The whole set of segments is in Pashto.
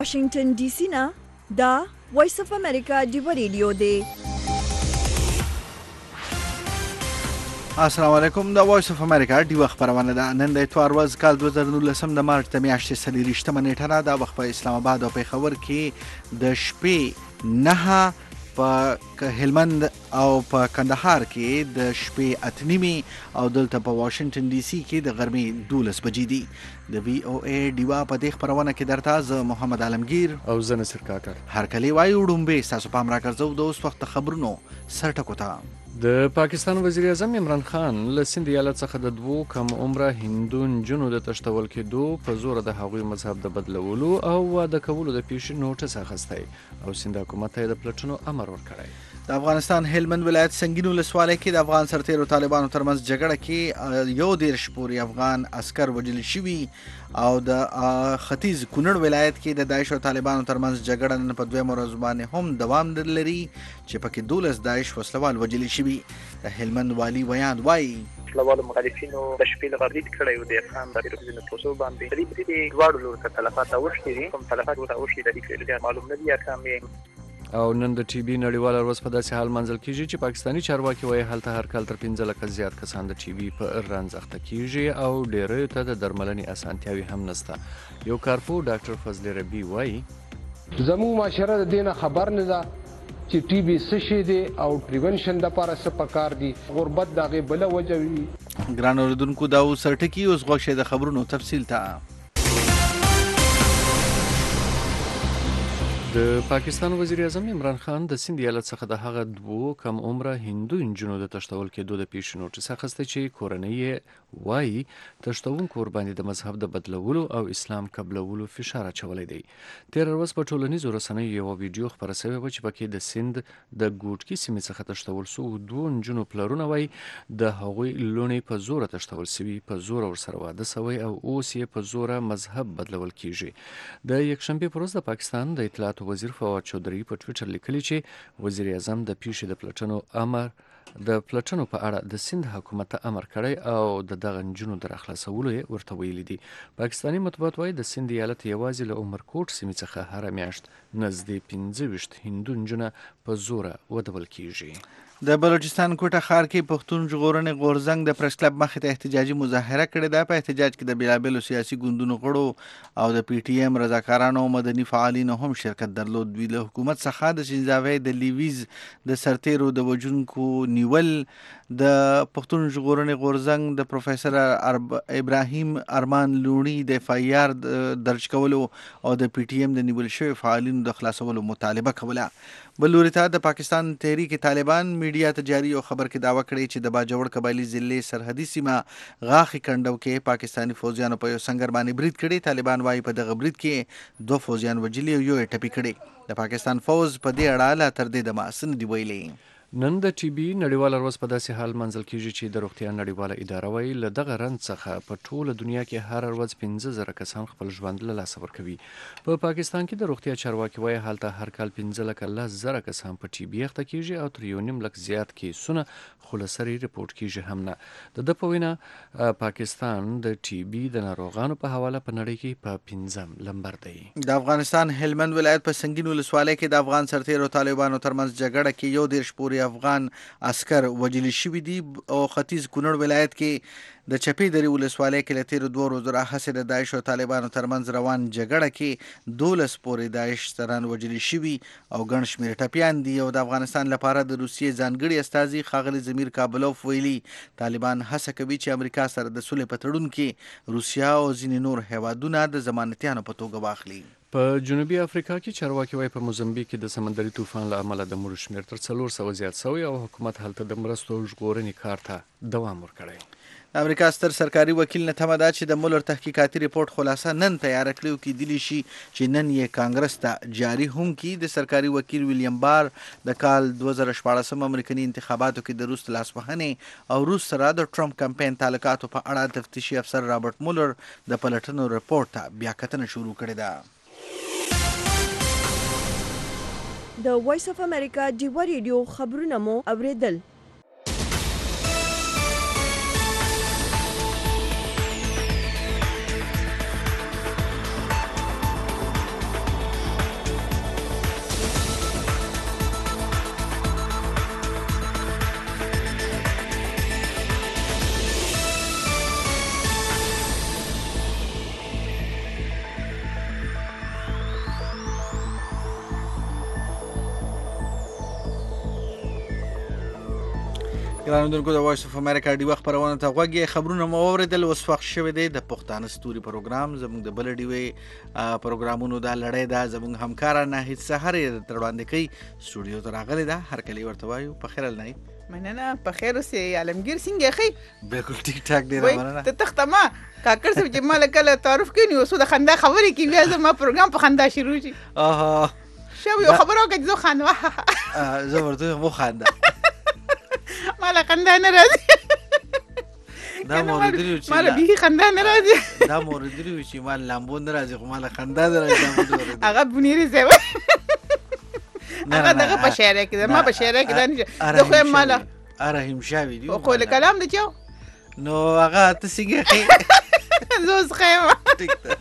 واشنگټن ډي سي نه دا وایس اف امریکا ډیو ریډیو دی. السلام علیکم. دا وایس اف امریکا ډیو خبرونه ده. نن د اتوار ورځ کال 2019 د مارچ د میاشتې 23 نیټه ده. وخت په اسلام آباد او پیښور کې د شپې 9 په هلمند او په کندهار کې د شپې 8 او دلته په واشنگټن ډي سي کې د غرمې 12 بجې دي. د وی او ای ډیوا په دې خبرونه کې درته زه محمد عالمگیر او زه نصر کاکړ هر کلی وایو وډمبه تاسو پام راکړځو د اوس وخت خبرونو سرټکو ته. د پاکستان وزیر اعظم عمران خان له سند ایالت څخه د دوو کم عمره هندو نجونو د تشتول کېدو په زور د هغوی مذهب د بدلولو او واده کولو د پیښې نوټس اخیستی او سند حکومت ته د پلټنو امر ورکړی. د افغانستان هلمند ولایت سنگین ولسوالۍ کې د افغان سرتیرو طالبانو ترمنځ جګړه کې 11 پورې افغان عسكر وژل شوي او د ختیځ کونړ ولایت کې د داعش او طالبانو ترمنځ جګړه نن په دویمه ورځ باندې هم دوام لري چې پکې 12 داعش وسلوال وژل شوي. د هلمند والي ویان وایي وسلوالو مخالفینو د شپې له برید کړی و د افغان د روزنې پروسو باندې د دواړو لورو ته تلفات اوښتي دي. کوم تلفات ورته اوښتي د دې فعل معلوم نه دي ارقام. او نن د ټي بي نړیواله ورځ په داسې حال منځل کیږي چې پاکستاني چارواکي وایي هلته هر کال تر 15 لکه زیات کسان د ټي بي په رنځ اخته کیږي او ډیرو ته د درملنې اسانتیاوي هم نشته. یو کارپو ډاکټر فضل ربی وایي زموږ معاشره د دینه خبر نه ده چې ټي بي څه شی دی او پریونشن د لپاره څه پکار دي. غربت دغه بل وجه وي. ګران اوریدونکو دا سرټکی اوس غوښه د خبرونو تفصیل ته. د پاکستان وزیر اعظم عمران خان د سند ایالت څخه د هغه دوو کم عمره هندو نجونو د تشتول کېدو د پیښې نوټس اخیستی چې کورنۍ یې وایي تشتونکو ورباندې د مذهب د بدلولو او اسلام قبلولو فشار اچولی دی. تېره ورځ په ټولنیزو رسنیو یوه ویډیو خپره شوې وه چې پکې د سند د ګوټکي سیمې څخه تشتول شوو دوو نجونو پلرونه وایي د هغوی لوڼې په زوره تشتول شوي، په زوره ورسره واده شوی او اوس یې په زوره مذهب بدلول کیږي. د یکشنبې په ورځ د پاکستان د اطلاعاتو وزیر فواد چودھری په ټویټر لیکلي چې وزیر اعظم د پیښې د پلټنو په اړه د سند حکومت ته امر کړی او د دغه نجونو د راخلاصولو یې ورته ویلي دي. پاکستاني مطبوعات وایي د سند ایالت یوازې له عمرکوټ سیمې څخه هره میاشت نږدې 15 هندو نجونه په زوره ودول کیږي. د بلوچستان کوټه ښار کې پښتون ژغورنې غورځنګ د پریس کلب مخې ته احتجاجي مظاهره کړې ده. په احتجاج کې د بیلابیلو سیاسي ګوندونو غړو او د پی ټی ایم رضاکارانو او مدني فعالینو هم شرکت درلود. دوی له حکومت څخه د شینزاوی د لیویز د سرتیرو د وژونکو نیول، د پښتون ژغورنې غورځنګ د پروفیسر ابراهیم ارمان لونی د اف ای آر درج کولو او د پی ټی ایم د نیول شوی فعالینو د خلاصولو مطالبه کوله. بل لوري ته د پاکستان تحریک طالبان میډیا ته جاري او خبر کې دعوه کړې چې د باجوړ قبایلی ضلع سرحدي سیمه غاخي کندو کې پاکستاني فوجیانو په یو سنگر باندې برید کړی. طالبان وايي په دغه برید کې 2 فوجیان وژلي او یو یې ټپي کړی. د پاکستان فوج په دې اړه لا تر دې دمه څه نه دي ویلي. نن د ټي بي نړیواله ورځ په داسې حال منځل کیږي چې د روغتیا نړیواله اداره وایي له دغه رنځ څخه په ټوله دنیا کې هر ورځ 15,000 کسان خپل ژوند له لاسه ورکوي. په پاکستان کې د روغتیا چارواکي وایي هلته هر کال 15,000 کسان په ټي بي اخته کیږي او تر 1.5 لک زیات کیسونه خو له سرې ریپورټ کیږي هم نه. د ده په وینا پاکستان د ټي بي د ناروغانو په حواله په نړۍ کې په 5م لمبر دی. د افغانستان هلمند ولایت په سنگین ولسوالۍ کې د افغان سرتیرو طالبانو ترمنځ جګړه کې 11 پورې افغان عسكر وژل شوي دي او ختیځ کونړ ولایت کې د چپې درې ولسوالۍ کې له تېرو 2 ورځو راهیسې د داعش او طالبانو ترمنځ روان جګړه کې 12 پورې داعش سران وژل شوي او ګڼ شمېر ټپیان دي. او د افغانستان لپاره د روسیې ځانګړي استازي ښاغلي ضمیر کابلوف ویلي طالبان هڅه کوي چې امریکا سره د صلح په تړون کې روسیا او ځینې نور هیوادونه د ضمانتیانو په توګه واخلي. په جنوبي افریقا کې چارواکي وایي په موزمبیک کې د سمندري طوفان له امله د مړو شمېر تر 400 زیات شوی او حکومت هلته د مرستو ژغورنې کار ته دوام ورکړی. د امریکا ستر سرکاري وکیل نه تمه ده چې د مولر تحقیقاتي ریپورت خلاصه نن تیار کړي او کېدلی شي چې نن یې کانګرس ته جاري هم کړي. د سرکاري وکیل ویلیام بار د کال 2014 امریکایي انتخاباتو کې د روس لاسوهنې او روس سره د ټرمپ کمپاین تعلقاتو په اړه تفتیشي افسر رابرټ مولر د پلټنو ریپورت ته بیا کتنه شروع کړې ده. د وایس اف امریکا ډیو ریډیو خبرونه مو اوریدل. ګرانو دونکو د وایس اف امریکا ډیوه خپرونه ته غوږ یې. خبرونه مو واورېدل. اوس وخت شوی دی د پښتانه ستوري پروګرام. زموږ د بل ډیوې پروګرامونو دا لړۍ ده. زموږ همکاره ناهید سحر یې تر وړاندې کوي. سټوډیو ته راغلی ده. هر کله ورته وایو په خیر ناهید. مننه. په خیر اوسې. عالمگیر څنګه خې؟ بالکل ټیک ټاک دی. مننه. ته تخته ما کاکړ صاحب چې مال کله تعارف کوي نو د خندا خبرې کوي بیا زما پروګرام په خندا شروع شي. شو یو خبرو کې زه خندا زه ورته مو خندا مال خندا نه راځي. دا موردیو چې مال به خندا نه راځي. دا موردیو چې مال لامبو نه راځي خو مال خندا نه راځي. هغه بنيري زه هغه دغه په شعر کې ما په شعر کې دا نه زه خو مال رحیم شاوی دی خو له کلام دی چو نو هغه تسیږي زوز خیمه ټیک ده.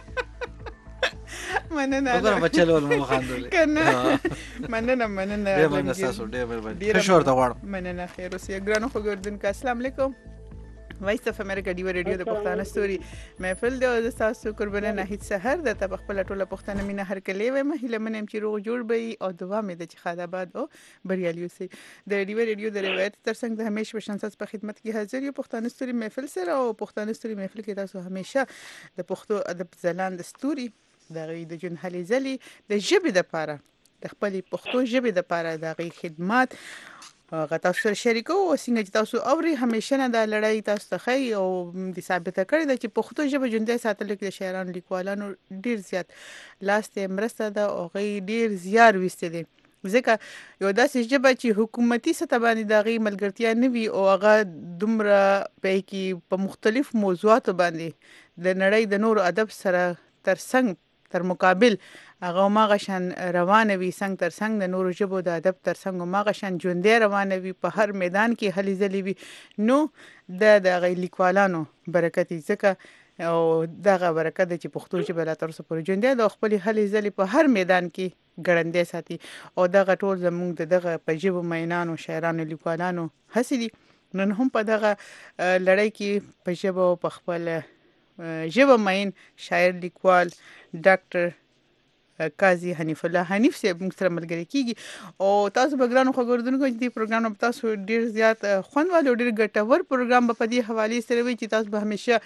مننه. وګوره بچلول مو خاندول کنه. مننه ډېر مننه تاسو. ډېر مهرباني. ښه شور ته غواړم. مننه. خیر اوسې. ګرانو خوږردونکو السلام علیکم. وایس اف امریکا ډیو ریډیو د پښتانه ستوري محفل دی او تاسو قربانه ناهید سحر د ته خپل ټوله پښتنه مینه هر کله وي. مهله منم چې روغ جوړ وي او دعا مې د چې خداباد او بریالي اوسئ. د ډیو ریډیو د روایت ترڅنګ د همیشه بشنساس په خدمت کې حاضر یو پښتانه ستوري محفل سره او پښتانه ستوري محفل کې تاسو همیشه د پښتو ادب ځلان د ستوري د غي د جون هلي زلي د ژبې د پاره د خپل پښتو ژبې د پاره د غي خدمات غتا سره شریکو او څنګه چې تاسو اوري همیشه نه د لړۍ تاسو ته خي او د ثابته کړی د چې پښتو ژبه ژوندۍ ساتل کې د شاعرانو لیکوالانو ډیر زیات لاس مرسته ده او غي ډیر زیار وسته دي. ځکه یو داسې ژبه چې حکومتي سطح باندې د غي ملګرتیا نه وي او هغه دومره په کې په مختلف موضوعاتو باندې د نړۍ د نورو ادب سره تر مقابل هغه ماغه شان روانه وي څنګه تر څنګه د نورو ژبو د ادب تر څنګه ماغه شان ژوندۍ روانه وي په هر میدان کې هلي ځلي وي. نو د غي لیکوالانو برکت ځکه او دغه برکت چې پښتو ژبه لا تر اوسه پورې ژوندۍ د خپل هلي ځلي په هر میدان کې ګړندې ساتي او دغه ټول زموږ دغه په ژبو مینانو شاعرانو لیکوالانو هسي دي. نن هم په دغه لړۍ کې په ژبه په خپل ژبه مین شاعر لیکوال ډاکټر قاضي حنیف الله حنیف صاحب موږ سره ملګری کیږي او تاسو به ګرانو خوګوردونکو چې دې پروګرام په تاسو ډیر زیات خوند والو ډیر ګټور پروګرام په دې حواله سره وي چې تاسو به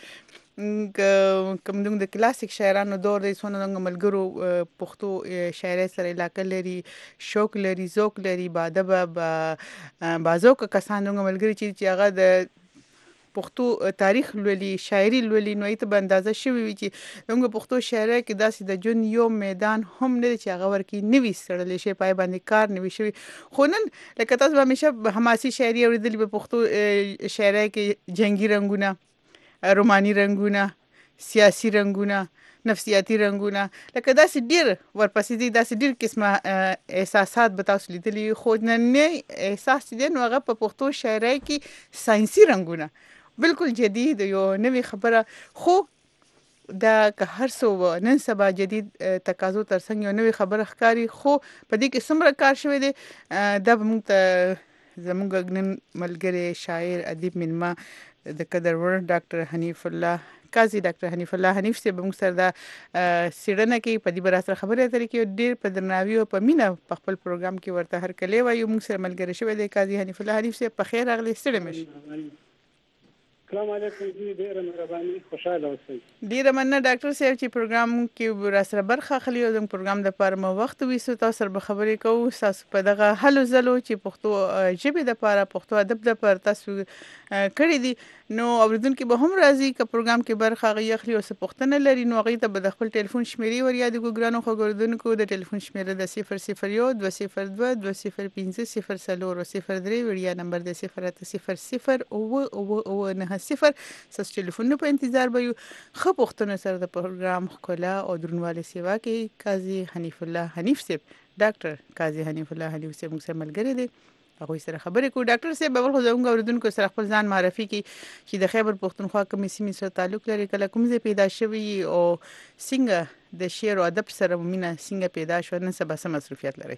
همیشه کوم د کلاسیک شاعرانو دور دی سونه د ملګرو پښتو شاعري سره علاقه لري شوق لري ذوق لري باادب بازوک کسانو ملګری چې هغه د پښتو تاریخ لولي شاعري لولي نو ایت باندې شوی وي چې موږ پښتو شاعري کې داسې د جون یو میدان هم نه چې هغه ورکی نوي سړل شي پای باندې کار نوي شوی. خو نن لکه تاسو همیشه حماسي شاعري اوریدل په پښتو شاعري کې جنگي رنگونه روماني رنگونه سیاسي رنگونه نفسیاتي رنگونه لکه داسې ډیر ورپسې دي داسې ډیر قسمه احساسات به تاسو لیدلی خو نه احساس دي نو هغه په پښتو شاعري کې ساينسي رنگونه بالکل جدید یو نوې خبره خو دا که هر څو نن سبا جدید تقاضو ترڅنګ یو نوې خبره ښکاری خو په دې کې څومره کار شوی دی دا موږ ته زموږ نن ملګری شاعر ادیب منما د قدر ور ډاکټر حنیف الله قاضي ډاکټر حنیف الله حنیف صاحب موږ سره دا سیډنه کې په دې بر سره خبرې اترې کې ډېر په درناوي او په مینه په خپل پروګرام کې ورته هر کله وایو موږ سره ملګری شوی دی قاضي حنیف الله حنیف صاحب په خیر راغلی ستړي مشه. السلام علیکم جی ډیره مهرباني خوشاله اوسئ. ډیره مننه ډاکټر صاحب چې پروګرام کې را سره برخه اخلي او د پروګرام د لپاره مو وخت ویسو تاسو سره خبرې کوو تاسو په دغه هلو زلو چې پښتو ژبې د لپاره پښتو ادب د لپاره تاسو کړی دي نو اوریدونکو به هم راځي چې پروګرام کې برخه غي اخلي او څه پوښتنه لري نو غي ته به د خپل ټلیفون شمیرې ور یاد ګرانو خوګوردونکو د ټلیفون شمیره د 001 202 205 003 وړیا نمبر د 080 او 90 ساس ټلیفون په انتظار به یو خو پوښتنه سره د پروګرام خلا او درنواله سیوا کې قاضي حنیف الله حنیف صاحب ډاکټر قاضي حنیف الله حنیف صاحب موږ سره ملګری دي هغه سره خبرې کو. ډاکټر صاحب به ورته زموږ اوریدونکو سره خپل ځان معرفي کی چې د خیبر پښتونخوا کومې سیمې سره تعلق لري کله کوم ځای پیدا شوی او څنګه د شعر او ادب سره مینه څنګه پیدا شو نن سبا سم مصروفیت لري.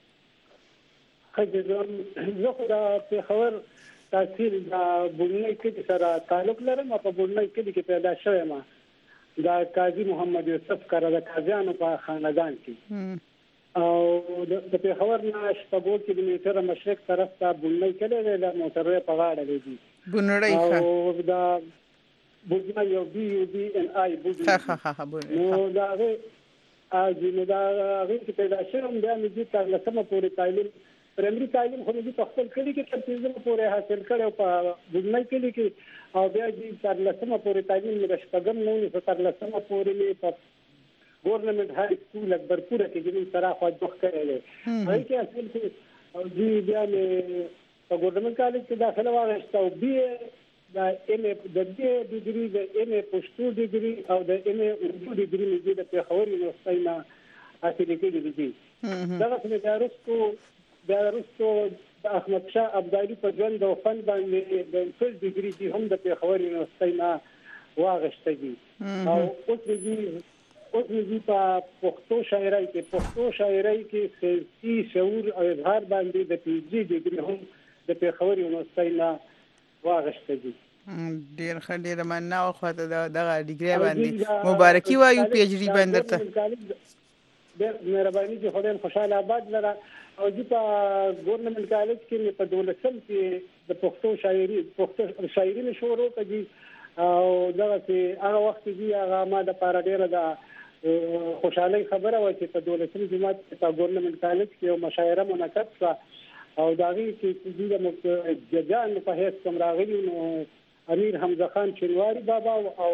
زه خو دا په خبر تحصیل دا بورنۍ کې سره تعلق لرم او په بورنۍ کې پیدا شوم دا قاضي محمد یوسف کړه د قاضیانو په خاندان کې او د پیښور نه شپږ کیلومتره مشرق طرف ته بونړی کلی له موټروي په غاړه دی بونړی او دا بونړی یو بي ان آی بونړی نو دا اجازه دا غوښتل چې پیدا شوم بیا مې تر لسمه پورې تعلیم پرایمري تعلیم خو دې په خپل کلی کې تر 13 پورې حاصل کړو په بونړی کلی کې او بیا دې تر لسمه پورې تعلیم مې شپږم نه تر لسمه پورې مې په ګورنمنت هاي سکول اکبرپور کې د سره خو دوه کړل هغه کې اصل کې او دې بیا مې په ګورنمنت کالج کې داخله واغسته او بي دا ام د دې ډیګري د ام پښتو ډیګري او د ام اردو ډیګري مې د پیښور یونیورسيټي نه حاصل کړی دي دا څنګه د ارستو د احمد شاه ابدالي په ژوند او فن باندې د فل ډیګري دي هم د پیښور یونیورسيټي نه واغسته دي او اوس دې په پښتو شاعرۍ کې سیاسي شعور او اظهار باندې د پی جی ډیګري هم د پیښور یونیورسيټي نه واغسته دي ډیر ښه مننه او خاطر دغه ډیګري باندې مبارکي وایو پی ایچ ډی باندې ته ډیر مهرباني دي خدای خوشاله آباد لره او چې په ګورنمنت کالج کې په 12 کې د پښتو شاعري مشورو کړي او دغه چې هغه وخت کې هغه ما د پاره ډیره د خوشحالي خبره و چې په 12 جماعت په ګورنمنت کالج کې یو مشاعره منعقد شوه او داغي چې د ججان په هیڅ کوم راغلی نو امیر حمزه خان چنواری بابا او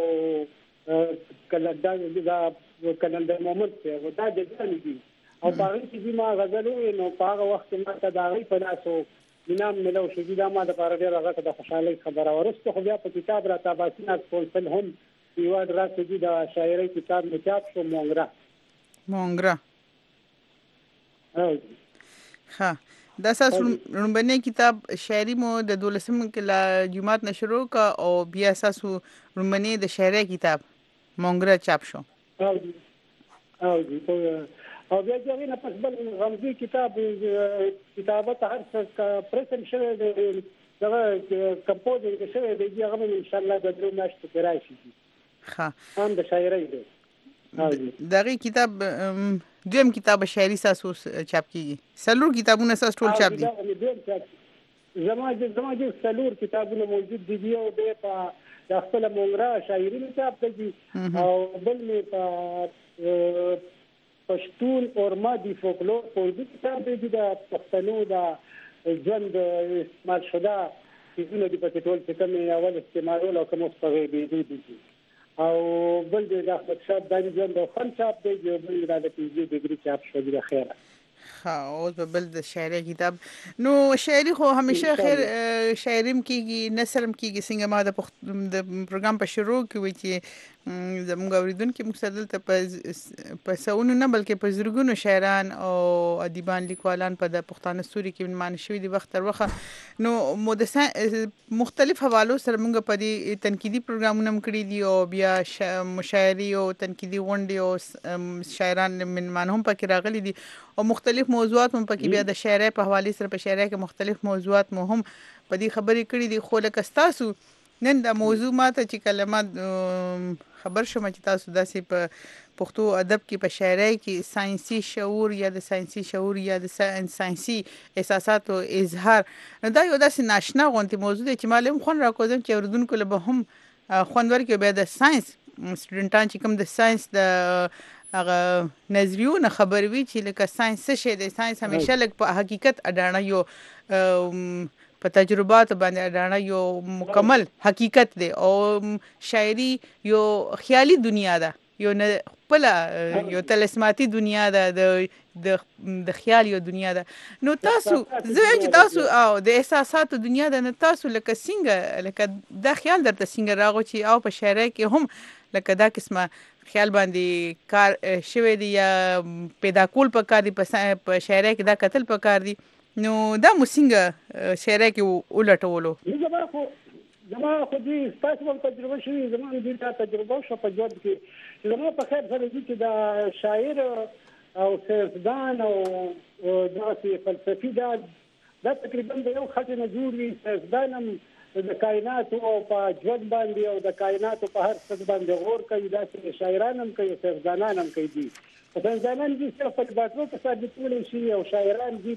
کلندر محمد ته دا ججان دي او باغی چې ما غزلو نو په هغه وخت ما ته داغي په لاسو انعام ملو شو دا ما د پاره ډیره غټه د خوشحالي خبره ورسته خو بیا په کتاب را تاباسینا کول هم یو دراسه دي د شاعري کتاب مچاپ شو مونګرا ها دا اساس رومبني کتاب شاعري مو د 12 کې جمعات نشرو کا او بیا اساس رومبني د شاعري کتاب مونګرا چاپ شو او بیا چې نه پس بل غمزي کتابت هر څه پرسم شوی دی دا کمپوزینګ شوی دی هغه ان شاء الله د درو میاشتو کې راشي ها هم د شاعري دی دغه کتاب دویم کتاب شاعري ساسو چاپ کیږي سلور کتابونه ساس ټول چاپ دي زموږ سلور کتابونه موجود دي او په د خپل مونګرا شاعري چاپ کړي او بل می په پښتون اورما دی فولکلور په دې کتاب دی د پښتنو د ژوند استعمال شوه چې د په ټول څه کومه اول استعمالول او کوم څه به دي او بل د احمد شاه ابدالي ژوند او فن چاپ دی او بل د پی جی ډیګري چاپ شو دی خیره ها او بل د شاعري کتاب نو شاعري خو همیشه خیر شاعریم کیږي نثرم کیږي څنګه ما د پروګرام په شروع کې وی چې زموږ اوریدونکو مقصدل ته په سونو نه بلکې په زرګونو شاعران او ادیبان لیکوالان په د پښتانه ستوري کې مان شوی دی وخت تر وخت نو مختلف حوالو سره موږ په دې تنقیدي پروګرامونه کړی دي او بیا مشاعري او تنقیدي غونډې او شاعران من هم پکې راغلي دي او مختلف موضوعات هم پکې بیا د شاعرۍ په حواله سره په شاعرۍ کې مختلف موضوعات مو هم په دې خبرې کړې دي خو لکه تاسو نن د موضوع ماته چې کلمات خبر شوم چې تاسو داسې په پښتو ادب کې په شاعرۍ کې ساينسي شعور یا د ساينسي شعور یا د ساينسي احساسات او اظهار دا یو داسې ناشنا غونډه موضوع دی چې معلوم خون راکوزم چې اوردونکو له هم خوندور کې به د ساينس سټوډنټان چې کوم د ساينس د هغه نظریونه خبر وی چې لکه ساينس څه شی دی ساينس همیشه لکه په حقیقت اډانه یو په تجربات باندې اډانه یو مکمل حقیقت دی او شاعري یو خیالي دنیا ده یو خپل یو تلسماتي دنیا ده د خیال یو دنیا ده نو تاسو زه چې تاسو او د احساساتو دنیا ده نه تاسو لکه څنګه لکه دا خیال درته څنګه راغو چې او په شاعرۍ کې هم لکه دا قسمه خیال باندې کار شوی دی یا پیدا کول پکار دی په شاعرۍ کې دا قتل پکار دی نو دا موسنګ شاعرۍ کې ولټولو زما خو دې تاسو په تجربه شوي زما دې تجربه شو په ژوند کې زما په خیر سره دي چې دا شاعر او سیاستدان او داسې فلسفي دا تقریبا د یو خط نه جوړ وي سیاستدان هم د کائنات او په ژوند باندې او د کائنات په هر څه باندې غور کوي داسې شاعران هم کوي سیاستدانان هم کوي په ځانان دي صرف په باطلو کې ثابتول شي او شاعران دي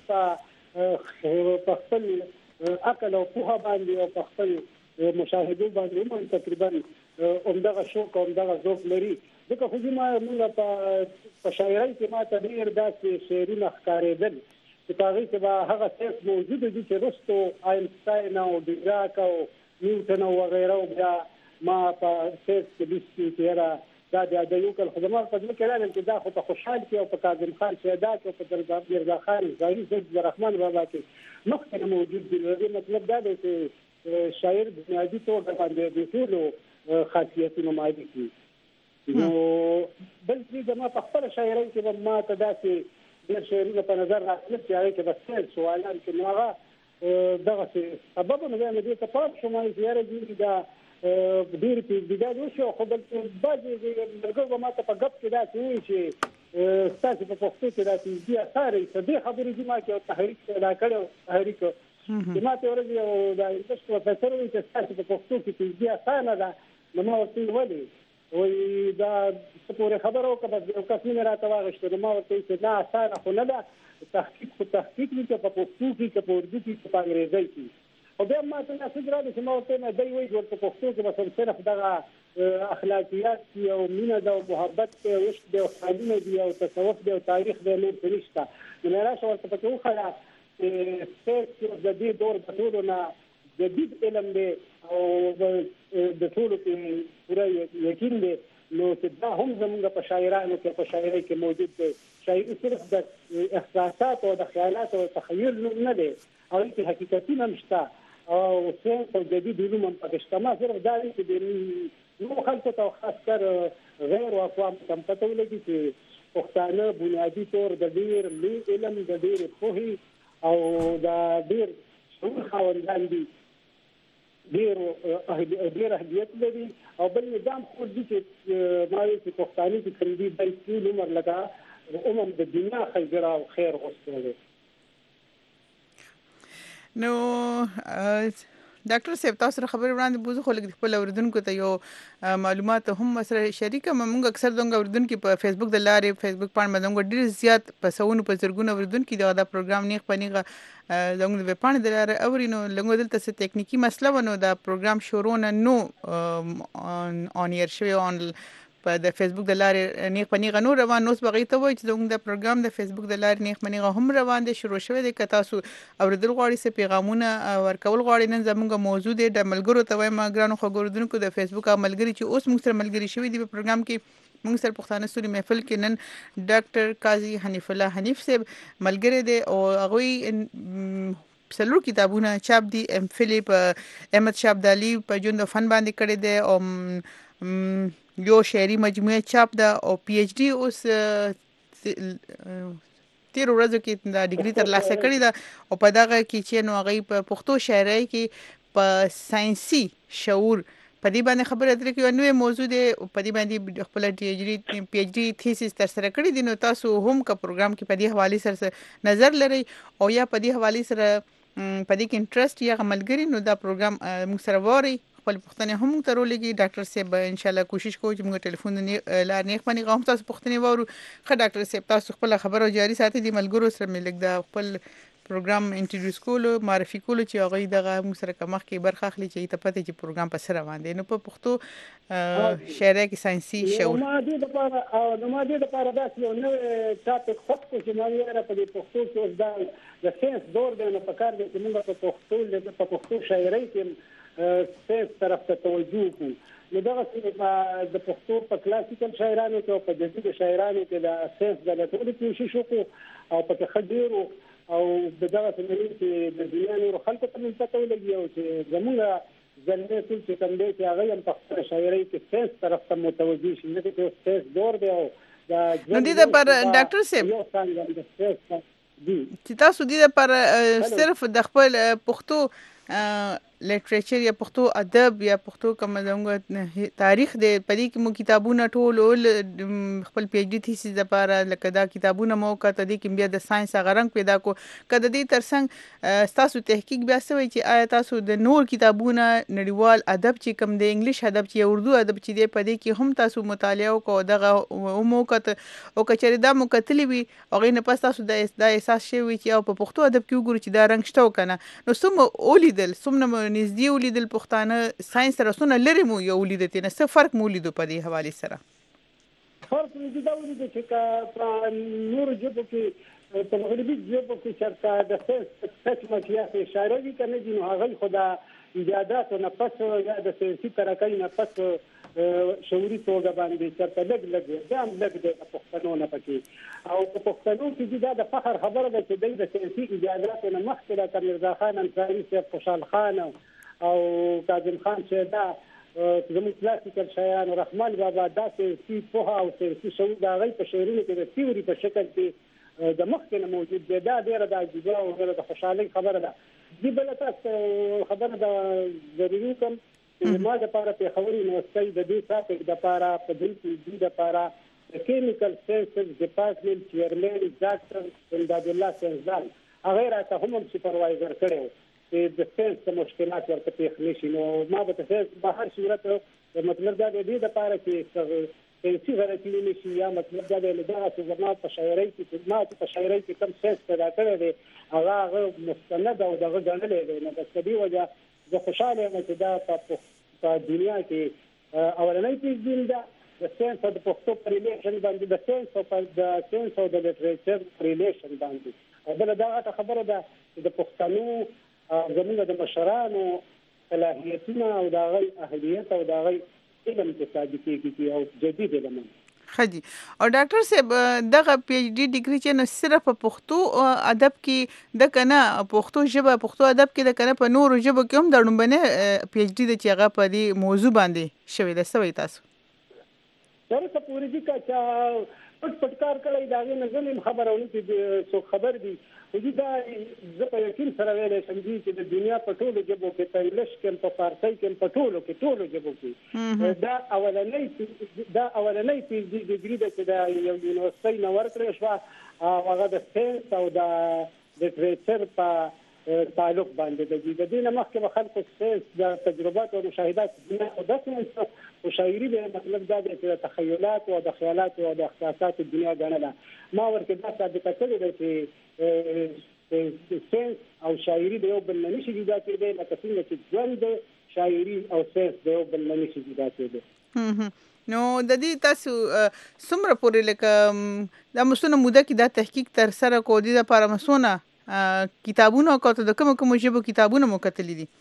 په خپل عقل او په باندې او په خپل مشاهده باندې هم تقریبا همدغه شوق او همدغه ذوق لري ځکه خو موږ په شاعرۍ کې ما ته ډېر داسې شعرونه ښکارېدل چې په هغې کې به هغه څیز موجود دي چې رستو آینسټاین او ډیراک او نیوټن او وغیره او بیا ما په څیز کې لیست کې دا د یو کال خدمه په دې کې راغلی چې دا خو په خوشحال کې او په کاظم خان سیدا کې او په درګا خان ظاهري سید الرحمن بابا کې مخکې موجود دي دا مطلب دا دی چې شاعر بنیادی طور باندې د ټولو خاصیتونو مالک دي نو بل څه ما په خپل شاعرۍ کې ما ته داسې ډېر شعرونه په نظر راغلل چې هغې کې به سوالان کې نو هغه دغه سبب نه دی دې ته پام شوم چې یاره دې دا ډېر پیږداد وشو خو بل بعضې مرګو به ما ته په ګپ کې داسې وایي چې ستاسې په پښتو کې دا پیږدي اثار یې څه دې خبرې دي ما کې یو تحریک پیدا کړی او تحریک چې ما ته ورځ یو دا انګلیس پروفیسر وایي چې ستاسې په پښتو کې پیږدي اسانه ده نو ما ورته ولې وایي دا څه پورې خبره وکړه یو کس مینه راته واغېشته نو ما ورته وایي چې نه اسانه خو نه ده تحقیق خو تحقیق وي که په پښتو کې که په اردو کې که په انګریزۍ کې او بیا ما ته ناسج راځي چې ما ورته نه دی وایي چې ورته پښتو کې به صرف دغه اخلاقیات دي او مینه ده او محبت دی او عشق دی او خیالونه دي او تصوف دی او تاریخ دی نور څه نشته نو مې راشه ورته پکې وښیه چې د دې دور د ټولو نه جدید علم دی او د ټولو کې پوره یقین دی نو چې دا هم زموږ په شاعرانو کې په شاعرۍ کې موجود دی شاعري صرف د احساسات او د خیالات او تخیل نه دی او کې حقیقتونه نشته او ساينس او جدید علوم هم پکې شته ما صرف دا دی چې نو خلکو ته خاص کر غیر اقوام ته پته ولګي چې پښتانه بنیادی طور د ډېر لوی علم د ډېر پوهې او د ډېر شعور خاوندان دي ډېر اهمیت لري او بل نظام خو دي چې ما وایي چې پښتانه چې کوم دي د ټول عمر لکه د دنیا خیر او خیر غوښتل نو ډاکټر صاحب تاسو سره خبرې وړاندې بوزو خو لږ خپل اوریدونکو ته یو معلومات هم سره شریک موږ اکثر دغه اوریدونکو په فیسبوک د لارې فیسبوک باندې موږ ډیر زیات په سونو په زرګونو اوریدونکو دا پروګرام نیغ پنیغه دغه په پاڼې د لارې اورینو لږ دلته څه ټیکنیکی مسله ونه دا پروګرام شروع نو اون ایر شوی اون په د فیسبوک د لارې نیغ پنیغه نور روان نوس بغی ته وای چې د پروګرام د فیسبوک د لارې نیغ پنیغه هم روان دي شروع شوی د تاسو اوریدل غواړي سه پیغامونه ورکول غواړي نن زموږ موضوع د ملګرو ته وایم ګرانو خو ګوردونکو د فیسبوک ملګری چې اوس موږ سره ملګری شوی دی په پروګرام کې موږ سره پښتانه ستوري محفل کې نن ډاکټر قاضي حنیف الله حنیف صاحب ملګری دی او هغه سلور کتابونه چاپ دي ام فلیپ احمد شاه ابدالي په ژوند او فن باندې کړی دی او یو شعري مجموعه چاپ ده او پی ایچ ډي اوس 13 ورځو کې دا ډیګري ترلاسه کړې ده او په دغه کې چې نو هغه په پښتو شاعرۍ کې په ساينسي شعور په دې باندې خبره درې کې نوې موضوع ده په دې باندې خپل پی ایچ ډي تھیسیس تر سره کړی دي نو تاسو هم کا پروګرام کې په دې حواله سره نظر لري او یا په دې حواله سره په دې کې انټرست یا عملګری نو دا پروګرام موږ سره ووري خپل پښتنه هم ترولېږي ډاکټر صاحب ان شاء الله کوشش کوو چې موږ ټلیفون لار نه خپل غوښتنه تاسو پښتنه وورو خه ډاکټر صاحب تاسو خپل خبرو جاري ساتي دي ملګرو سره ملګ دا خپل پروګرام انټروډوس کولو معرفي کولو چې هغه دغه موږ سره کومخ کې برخه اخلي چې ته پته چې پروګرام په سره باندې نو په پښتو شاعرۍ کې ساينسي شعور نو ما دې لپاره دا یو نوې ټاپک خط کو چې ما یې په پښتو کې دا د ساينس دور دی نو په کار دي چې موږ په پښتو شاعرۍ کې ساينس طرف ته توجه کوو نو دغه د پښتو په کلاسیکل شاعرانو کې او په جدید شاعرانو کې د ساينس د لټولو کوشش وکړو او په خډيرو او دغه څنګه چې د دنیا نور خلکو ته پته ولګي او چې زموږ ځلې ټول چې کوم دی چې هغه هم په شاعرۍ کې ساينس طرف ته متوجه شي نه چې ساينس دور دی او نو دې پر ډاکټر صاحب چې تاسو دې پر صرف د خپل پښتو لټریچر یا پښتو ادب یا پښتو کوم زموږ تاریخ دی په دې کې مو کتابونه ټول خپل پی ایچ ډي تھیسیس لپاره لکه دا کتابونه مو کته دي کې بیا د ساينس هغه رنګ پیدا کو کده دې ترڅنګ تاسو تحقیق بیا سوي چې آیا تاسو د نور کتابونه نړیوال ادب چې کوم د انګلیش ادب چې اردو ادب چې دی په دې کې هم تاسو مطالعه وکړو دغه مو کته او کچری دا مو کتلی وي او غي نه پس تاسو د احساس شوی چې او په پښتو ادب کې وګورئ چې دا رنګ شته کنه نو سم اولیدل سمنه نږدې اولیدل پښتانه ساينس رسونه لري مو یو اولیدل نه څه فرق مو لیدو په دې حواله سره فرق دې دا ولې چې په نور جبو کې په مغربي جبو کې چرته د سچ مکیه اشاره دي کنه دي نو هغه خدا ایجادات نه پس یا د سیاسي ترقۍ نه پس شعوري توګه باندې چرته لګ دا هم لګ د پښتنو نه پکې او په پښتنو کې دا د فخر خبره ده چې د سیاسي ایجادات نه مخکې د مرزا خان انصاري صاحب خوشحال خان او کاظم خان چې دا زموږ کلاسیکل شایان رحمان بابا دا سیاسي پوهه او سیاسي شعور د هغې په شعرونو کې د تیوري په شکل کې د مخکې نه موجود دی دا ډېره د عجیبه او ډېره د خوشحالۍ خبره ده دې بله تاسو خبره ده ضروري کوم چې ما دپاره پېښور یونیورسټۍ د دې ټاپک دپاره په دې کې د دپاره د کیمیکل ساینسز ډپارټمنټ چیرمن ډاکټر امداد الله سنځال هغه راته هم سپروایزر کړی و چې د ساینس مشکلات ورته پېښ نه شي نو ما به تاسو په هر صورت مطلب دا د دې لپاره چې ساینسي غلطي نه شي یا مطلب دا د لږه چې زما په شاعرۍ کې ما په شاعرۍ کې کوم ساینس پیدا کړی دی هغه مستند او دغه ګڼلې دی نو د دې وجه زه خوشاله یم چې دا په دنیا کې اولنۍ پیژندل ده د ساینس او د پښتو په ریلیشن باندې د ساینس او د لټریچر ریلیشن باندې او بل دا خبره ده چې د پښتنو زموږ د مشرانو صلاحیتونه او د غي اهلیت او د غي علم ته ثابتې کیږي او جدید علم خدي او ډاکټر صاحب دغه پی ایچ ډي ډیګري چې نو صرف په پښتو ادب کې د کنه پښتو ژبه پښتو ادب کې د کنه په نورو ژبو کې هم د لومبنه پی ایچ ډي د چې هغه په دې موضوع باندې شوی د سوي تاسو سره ته پوری دي کا پټ کار کړی دا نه زمين خبرونه چې څو خبر دي چې دا زه په یقین سره ویل شم چې د دنیا په ټولو ژبو کې په انګلیش کې په فارسی کې په ټولو ژبو کې دا اولنۍ پی ایچ ډي ډیګري د چې د یو یونیورسيټي نو ورکړې شو هغه د ساينس او د لټریچر په تعلق باندې د دې نه مخکې به خلکو ساينس د تجربات او مشاهدات او د ساينس او شاعري به مطلب دا د تخیلات او د خیالات او د احساسات دنیا غنله ما ورته دا ثابت کړی دی چې ساينس او شاعري د یو بل نه نشي جدا کېدای لکه څنګه چې ژوند شاعري او ساينس د یو بل نه نشي جدا کېدای نو د دې تاسو څومره پورې لکه د مسونه موده کې دا تحقیق تر سره کو دي د لپاره مسونه کتابونه کوته د کوم ژبه کتابونه مو کتلې دي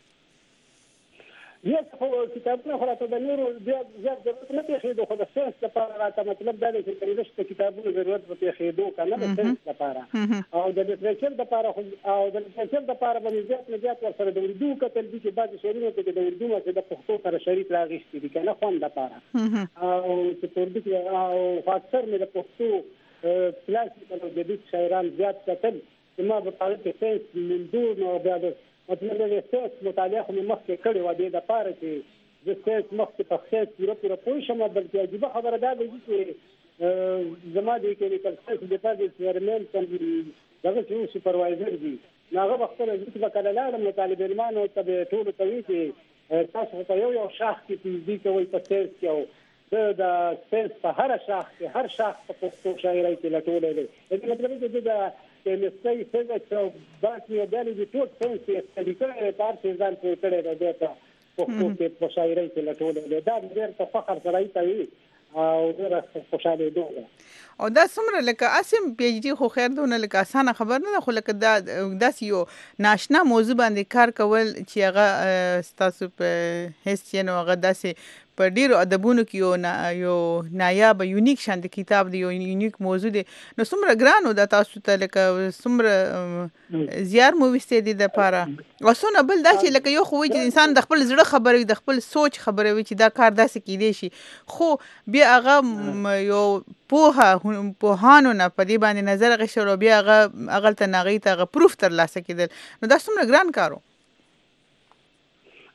یا خو کتابونه خو راته د نورو زیات ضرورت نه پیښېدو خو د ساینس لپاره راته مطلب دا دی چې د انګلیش کتابونو ضرورت په پیښېدو کنه د ساینس لپاره او د لټریچر لپاره او د لټریچر لپاره باندې زیات ورسره د اردو کتل دي چې بعض شعرونه کې د اردو مڅ د پښتو سره شریک راغشتي دي کنه خوند لپاره او چې په اردو کې او اکثر مې د پښتو کلاسیکل او جدید شاعران زیات کتل چې ما په اړه کې ساینس مندور نو بیا د مطلب د ساینس مطالعه خو مخکې کړې و د لپاره چې د ساینس مخکې په ساینس پوره پوه شم بلکې عجیبه خبره ده چې زما د کیمیکل ساینس ډپارټمنټ چیرمن کوم دغه چې سپروایزر دی هغه وخت له دې په کله لاړم طالب علمانو ته ټول کوي چې تاسو په یو شاخ کې پیږي کوي په ساینس کې د ساینس په هر شاخ په پښتو شاعرۍ کې لټولې دي مطلب چې د کیمستري فزیکس او باقي بیولوژي ټول ساينس یې کړی په هر څه ځان پوه کړی دی په پښتو کې په شاعرۍ کې لټولې دی دا ډېر په فخر سره کوي او ډېر خوشاله دي او دا څومره لکه اسیم پی ایچ ډي خو خیر دونه لکه اسانه خبر نه خو لکه دا داس یو ناشنا موضوع باندې کار کول چې هغه تاسو په هیڅ نه هغه داسې په ډیرو ادبونو کې یو نایاب یونیک شاند کتاب دی یو یونیک موضوع دی نو څومره ګرانو دا تاسو ته لکه څومره زیار مو وستې دي د لپاره وسونه بل دا چې لکه یو خو چې انسان د خپل زړه خبرې د خپل سوچ خبرې چې دا کار داسې کیدی شي خو بیا هغه یو پوهانو نه په دې باندې نظر غشلو بیا هغه ته ناغي ته پروف تر لاسه کېدل نو دا څومره ګران کارو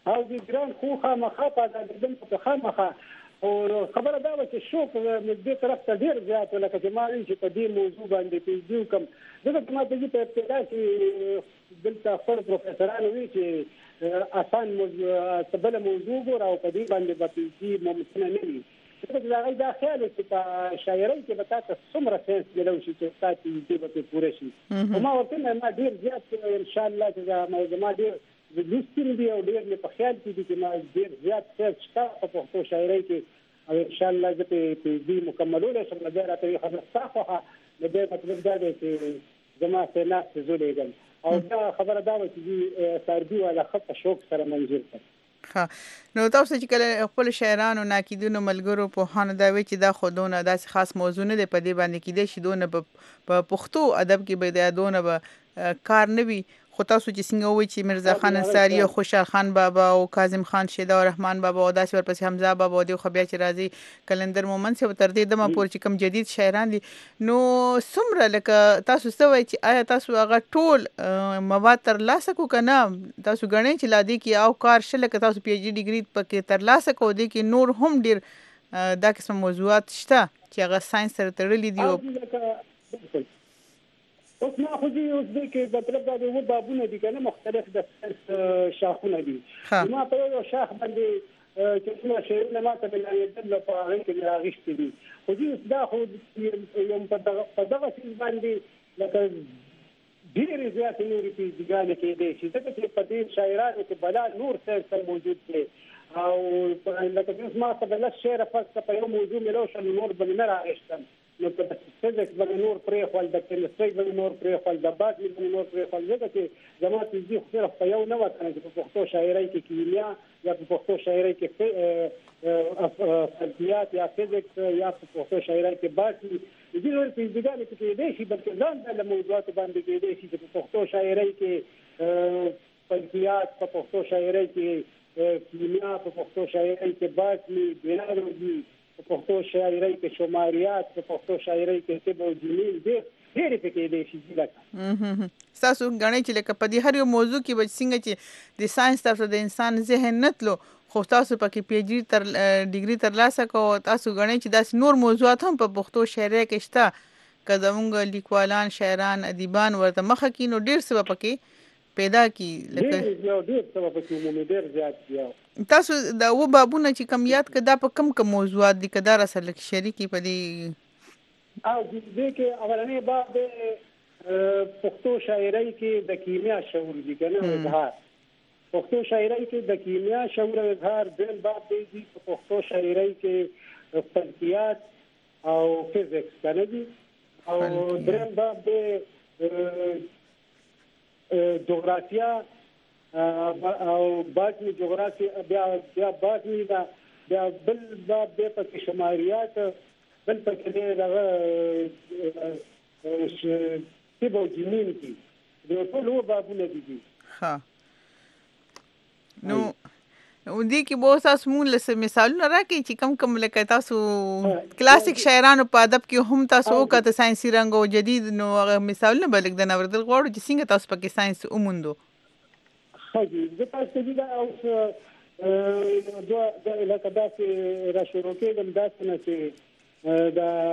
او د ګران خو خامخا په دې په خامخا او خبره دا و چې شوق دې طرف ته ډیر زیات لکه چې ما چې په دې موضوع باندې پیږو کوم دغه ما ته په ابتدا کې دلته خپل پروفیسورانو وی چې آسان تبل موضوع ګور او په دې باندې په پیږي ممکن نه وي دا غي دا خیال چې په شاعرۍ کې به تاسو څومره سنس ملو شي چې تاسو دې به پوره شي او ما ورته ما ډیر زیات ان شاء الله چې ما ډیر د لوستل دی او ډیر په خیال کې دي چې ما ډیر زیات سرچ کا په پښتو شاعرۍ کې او ان شاء الله چې په دې مکملول شم نه راته خبره صافه نه به مطلب دا دی چې زما په ناس زولېګم او دا خبره دا و چې ساربي ولا خط شوق سره منځور کړ نو تاسو چې کله خپل شاعرانو ناقدینو ملګرو په هانه دا وی چې دا خودونه داسې خاص موضوع نه دی په دې باندې کې دي چې دونه په پښتو ادب کې به د دونه به کار نه وي خو تاسو چې څنګه وایي چې مرزا خان انصاری او خوشحال خان بابا او کاظم خان شیدا او رحمان بابا او داسې ورپسې حمزه بابا او د خو بیا چې راځي کلندر مومن سه تر دې دمه پور چې کوم جدید شاعران دي نو څومره لکه تاسو سوي چې آیا تاسو هغه ټول مواد تر لاسه کو کنه تاسو غنئ چې لادي کې او کار شل که تاسو پی ایچ ډی ډیګری پکې تر لاسه کو دي کې نور هم ډیر دا قسم موضوعات شته چې هغه ساينس سره تړلي دي او اوس ما خو دې اوس دې کې مطلب دا دی و بابونه دي کنه مختلف د شاخونه دي ما په یو شاخ باندې چې څنګه شعرونه ما ته بلایدل په هغه کې راغشتي دي خو دې دا خو یو په دغه څه باندې لکه ډېر زیات نوري په ځګانه کې دي چې په دې شاعرانو کې بلا نور څه موجود دي او لکه چې ما ته بل شعر فقط په یو موضوع ملو شل نور بل نه راغشتم نو په فزیکس باندې نور پرې خپل د کیمستري باندې نور پرې خپل د باټني باندې نور پرې خپل دغه چې زموږ دې خو صرف په یو نه وته چې په پښتو شاعرۍ کې کیمیا یا په پښتو شاعرۍ کې فلسفيات یا فزیکس یا په پښتو شاعرۍ کې باټني دې نور په ځګانه کې دې شي بلکې ځان د موضوعات باندې کې دې شي چې په پښتو شاعرۍ کې فلسفيات په پښتو شاعرۍ کې کیمیا په پښتو شاعرۍ کې باټني بیولوژي په پښتو شاعرۍ کې شماریات په پښتو شاعرۍ کې طب او جمیل ډېر پکې دي چې لکه تاسو غنئ چې لکه په دې هر یو موضوع کې به څنګه چې د ساينس طرف د انسان ذهن نتلو خو تاسو پکې پی ایچ ډی تر ډیګری تر لاسه کو تاسو غنئ چې داس نور موضوعات هم په پښتو شاعرۍ کې شته که زموږ لیکوالان شاعران ادیبان ورته مخه کینو ډېر څه پکې پیدا کی لکه ډېر څه پکې مو ډېر زیات دی تاسو دا و بابونه چې کم یاد کدا په کم موضوعات دي کدا را سره شریکی په دې او دې کې اولنې باب د پښتو شاعرۍ کې د کیمیا شعور دي کنه اظهار پښتو شاعرۍ کې د کیمیا شعور او اظهار د باب دی په پښتو شاعرۍ کې فلسفيات او فزیکس کنه دي او دریم باب د جغرافیا او باقي جغرافي بیا باقي دا بل باب د پکې شماریات بل پکې دغه طب او جمیل دي د ټول بابونه دي ها نو دې کې به تاسو مونږ له مثالونه راکړئ چې کم لکه تاسو کلاسیک شاعرانو په ادب کې هم تاسو وکړه ساينسي رنګ او جدید نو هغه مثالونه بلک د نوردل غواړو چې څنګه تاسو پکې ساينس وموندو د تاسو دې دا اوس د لکه داسې را شروع کېږم داسې نه چې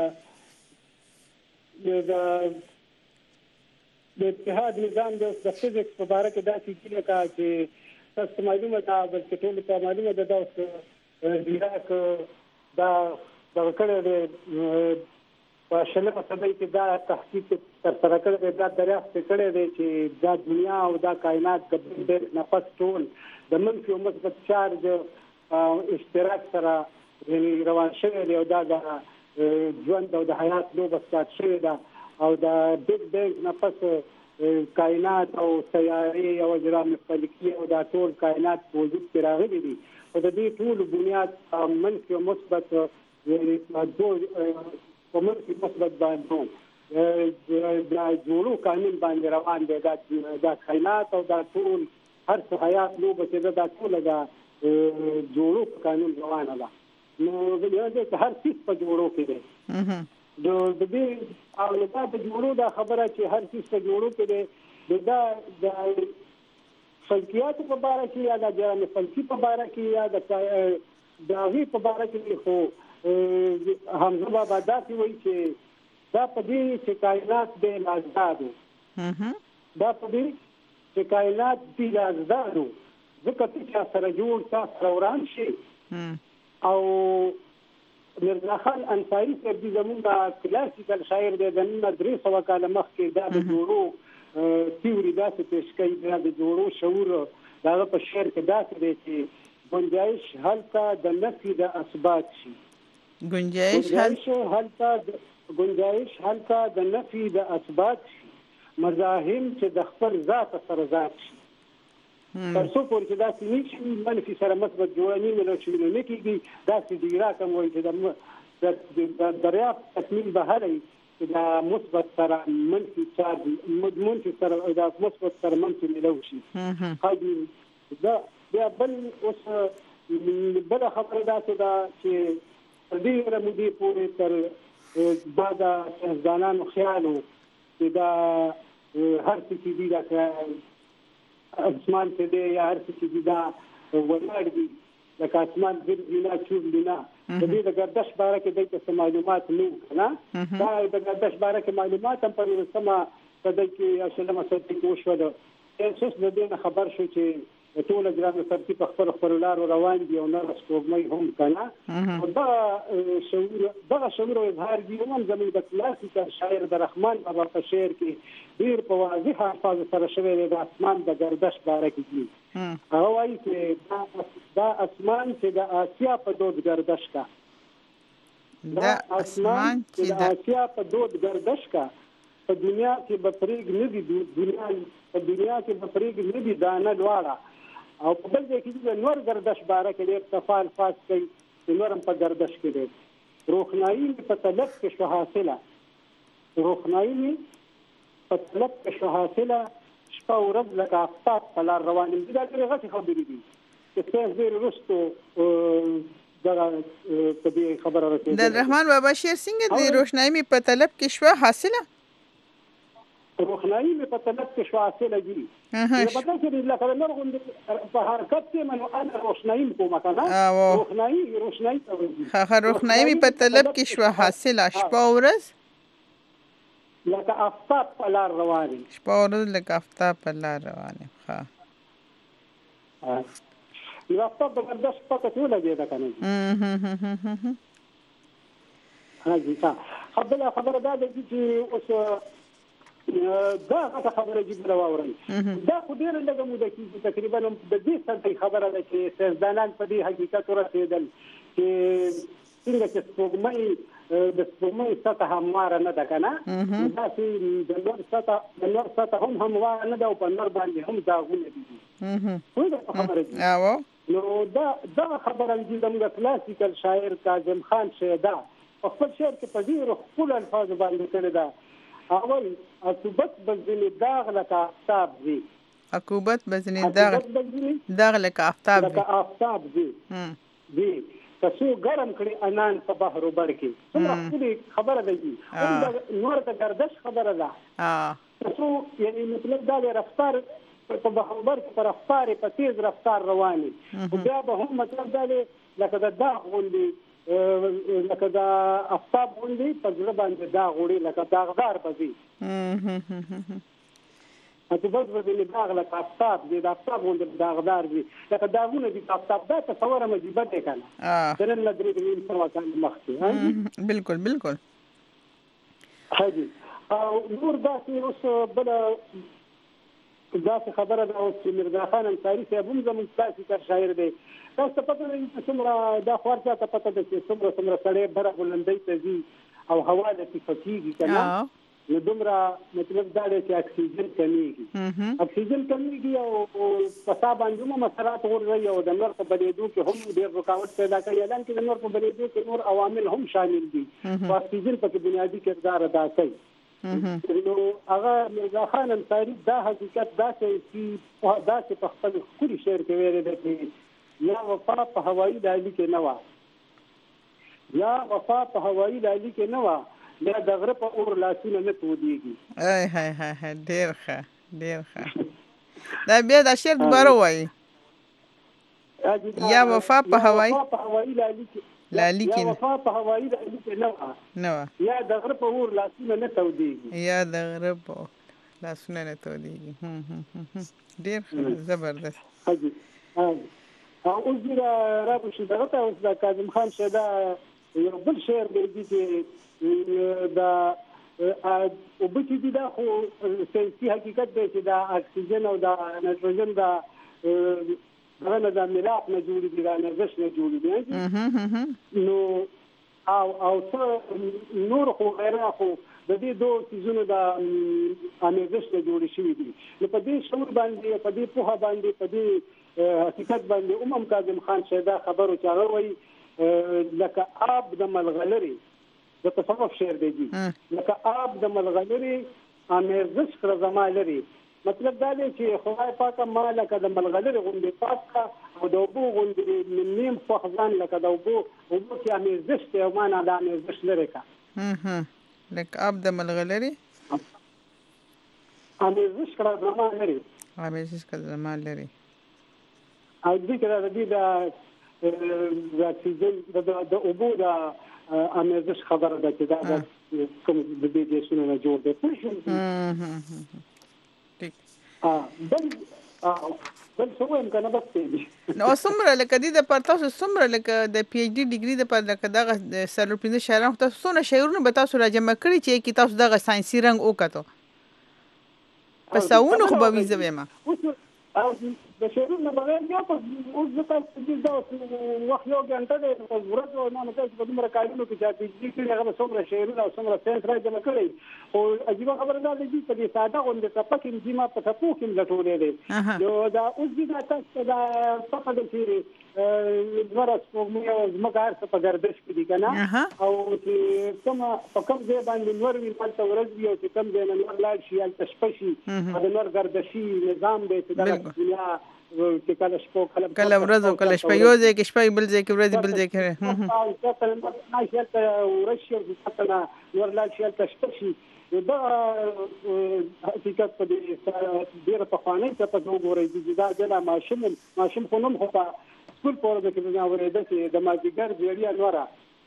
د اتحاد نظام د فزیکس په اړه کې داسې کیږي چې تاسو معلومه ده بلکې ټول ته معلومه ده دا ډیراک دا کړه د په شلمه صدۍ کې دا تحقیق تر سره کړی دا دریافت کړی دی چې دا دنیا او دا کائنات د نفس ټول د منفي او مثبت چارج اشتراک سره یعنی روان شوی دی او دا د ژوند او د حیات لوبه سټارټ شوې ده او د بیگ بینګ نفس کائنات او سیارې او اجرام فلکي او دا ټول کائنات په وجود کې راغلي دي او د دې ټول بنیاد منفي او مثبت یعنی په منفي مثبت باندې دا جوړو قانون باندې روان دي دا کائنات او دا ټول هر څه حیات لوبه چې دا ټول دا جوړو قانون روانه ده نو زه هر څه په جوړو کې دي د دې او دا په جوړو دا خبره چې هر څه په جوړو کې دي دا فلکیات په باره کې یا د جرم فلکی په باره کې یا د داغي په باره کې خو حمزه بابا داسې وایي چې دا په دې چې کائنات به آزادو دا په دې چې کائنات به آزادو ځکه چې سره جوړ تاسو وران شي او مرزا خان انصاری صاحب دې زموږ د کلاسیکل شاعر دی د 300 کال مخکې دا د جوړو تیوري داسې پیش کوي دا د جوړو شعور دا په شعر کې داسې دی چې گنجائش هلته د نفي د اثبات شي گنجائش هلته د نفي د اثبات شي مزاحم چې د خپل ذات سره ذات شي تر څو پورې چې داسې نشي منفي سره مثبت جوړنی ملو شي نو نه کېږي داسې دی راکم وایي چې د دریافت تکمیل به هلي چې دا مثبت سره منفي چارج منفي سره دا مثبت سره منفي ملو شي دا بیا بل اوس بل خبره داسې ده چې دې رمودي پورې تر بعد ځانانو خیالو چې دا هر څه چې دي دا اسمان ته دی یا هر څه چې دا ولاړ دي لکه اسمان ګرځي چوب لینا د دې د گردش باره کې د معلومات نه کنه دا د گردش باره کې معلومات هم په سما د کې اشلمه ستې کوشوله تاسو د دې خبر شو چې ټول ګرام ترتیب خپل خپلولار روان دي او نه سپوږمۍ هم کنه دا شعور او اظهار دي هم زموږ د کلاسیکل شاعر د رحمان بابا په شعر کې ډیر په واضح الفاظ سره شوی د اسمان د گردش باره کې دي هغه وايي چې دا اسمان چې د آسیا په دود گردش کا دا اسمان چې د آسیا په دود گردش کا په دنیا کې بپریګ نه دي دنیا کې بپریګ نه دي دانه لواړه او په بل ځای کې د نور گردش باره کې ډېر تفاعل فاس کوي چې نورم په گردش کې دی روښنایي په طلب کې شو حاصله روښنایي په طلب کې شو حاصله شپه ورځ لکه آفتاب په لار روان دي دا ډېرې غټې خبرې دي چې تاسو ډېر وروستو دغه په دې خبره راځي د رحمان بابا شعر څنګه دی روښنایي په طلب کې شو حاصله روښنایي په طلب کې شو حاصله دي په بدل کې لکه نور غوندي په حرکت کې منو انا روښنایي کومه کنه روښنایي ها روښنایي په طلب کې شو حاصله شپه ورځ لکه آفتاب په لار رواني شپه ورځ لکه آفتاب په لار رواني ها یو آفتاب د گردش پکې ټول دی دا کنه ها جی تا خبره دا دي چې اوس دا خبره جدي راوړم دا خو ډېر لږه موده کې تقریبا د دې سره خبره ده چې سیاستدانان په دې حقیقت ورسېدل چې څنګه چې سپوږمۍ سطح همواره نه ده کنه داسې د نور سطح هم همواره نه ده او په نور باندې هم داغونه دي خو خبره دي نو دا خبره چې زموږ کلاسیکل شاعر کاظم خان شیدا په خپل شعر کې په ډېرو خپل الفاظ باندې کړی ده اول عقوبت بزنی داغ لکه آفتاب زی عقوبت بزنی داغ لکه آفتاب زی تاسو ګرم کړي انان په بحر وبر کې څنګه خبره ده نور د گردش خبره ده تاسو یعنی مطلب دا رفتار په بحر وبر کې پر رفتار په تیز رفتار رواني او بیا به هم مطلب دا لکه د داغ غوندي لکه دا آفتاب غوندي په ځړ باندې دا غوړي لکه داغدار بزي اته بس ورته داغ لکه آفتاب دي د آفتاب غوندي داغدار دي لکه داغونه دي آفتاب دا تصور مجيبه ده کنه درن لدري د مين سره کان مخکي بالکل حاجی او نور داسې اوس بل داسې خبره ده چې مرزا خان انصاری صاحب هم زموږ کلاسیکل شاعر دی تاسو ته پته ده چې څومره دا خورته ته پته ده چې څومره سړی بره بلندۍ ته ځي او هوا د صفاتیږي کنه نو دومره مطلب دا دی چې اکسیجن کمیږي او په سا باندې هم مسرات ورغی او د نور په بلیدو کې هم ډېر رکاوټ پیدا کوي اعلان کې د نور په بلیدو کې نور عوامل هم شامل دي او اکسیجن په بنیادی کردار ادا کوي نو هغه مرزا خان انصاری دا حقیقت دا چې په خپل خوري شعر کې ویل دي چې یا وفا په هوایي لالي کې نه و یا وفا په هوایي لالي کې نه و یا دغره په اور لاسونه نه توديږي های ډیر ښه دا بیا دا شعر دوباره وایي یا وفا په هوایي لالي کې یا وفا په هوایي لالي کې نه یا د غره په اور لاسونه نه تودېږي ډېر زبردست اوس دې را بشي دغه ته اوس د کاظم خان شیدا یو بل شعر دی چې دا اوبه چې دي دا خو ساینسي حقیقت دی چې دا اکسیجن او دا نایتروجن دا غنه د ملاپ نه جوړي دي دا نرجس نه جوړي دي نو او څه نور خو غیره خو د دې دوه چیزونو د انرژي نه جوړي شوی دي نو په دې شعور باندې په دې پوهه باندې په دې حقیقت باندې کاظم خان شیدا خبرو چې هغه وایي لکه آب د ملغلري د تصوف شعر دی لکه آب د ملغلري انرژي سره زما لري مطلب دا دی چې خدای پاک ما لکه د ملغلري غوندې پاک او د اوبو غوندې نیم فخزان لکه د اوبو کې انرژي او معنا د انرژي لري کا لکه آب د ملغلري انرژي سره زما لري او دې کې د اکسیجن د اوبو د انرژي خبره ده چې دا کوم د دې جسمونو نه جوړ دی بل څه وایم کنه بس دی نو څومره لکه دې د پرتاسو څومره لکه د پی ایچ ډي ډیګري د پر لکه دغه سلور 15 شهرانو تاسو څونه شعرونه به تاسو راجمع کړی چې کی تاسو دغه ساينسي رنګ وکړو په ساونو خو به ویزه ما او د شعرونو بغیر یا په اوس د تاسو دا وخت یو غنټه د ورځو نه تاسو په دومره کارونو کې چې چې هغه څومره شعرونه او څومره ساينس راځم کړی او عجیب خبره ده چې په دې ساده غونډه ته پکې ما په تاسو کې لټولې ده نو دا اوس دې تاسو دا په دې کې ورځ په مې زمګار څخه په ګردش کې دي کنه او چې کوم په کوم ځای باندې نور وی په ورځ دی او چې کوم ځای نور لاړ شي ال تشپشي د نور ګردشي نظام دی چې دا دنیا چې کله شپه کله ورځ او کله شپه یو ځای کې شپه بل ځای کې ورځ بل ځای کې نور لاړ شي ال تشپشي دا حقیقت په دې ډیره په خوانې ته په وګورئ چې دا د ماشوم خو نوم خو سکول پورې د کې نه ورېده چې د مازیګر ځړیا نورا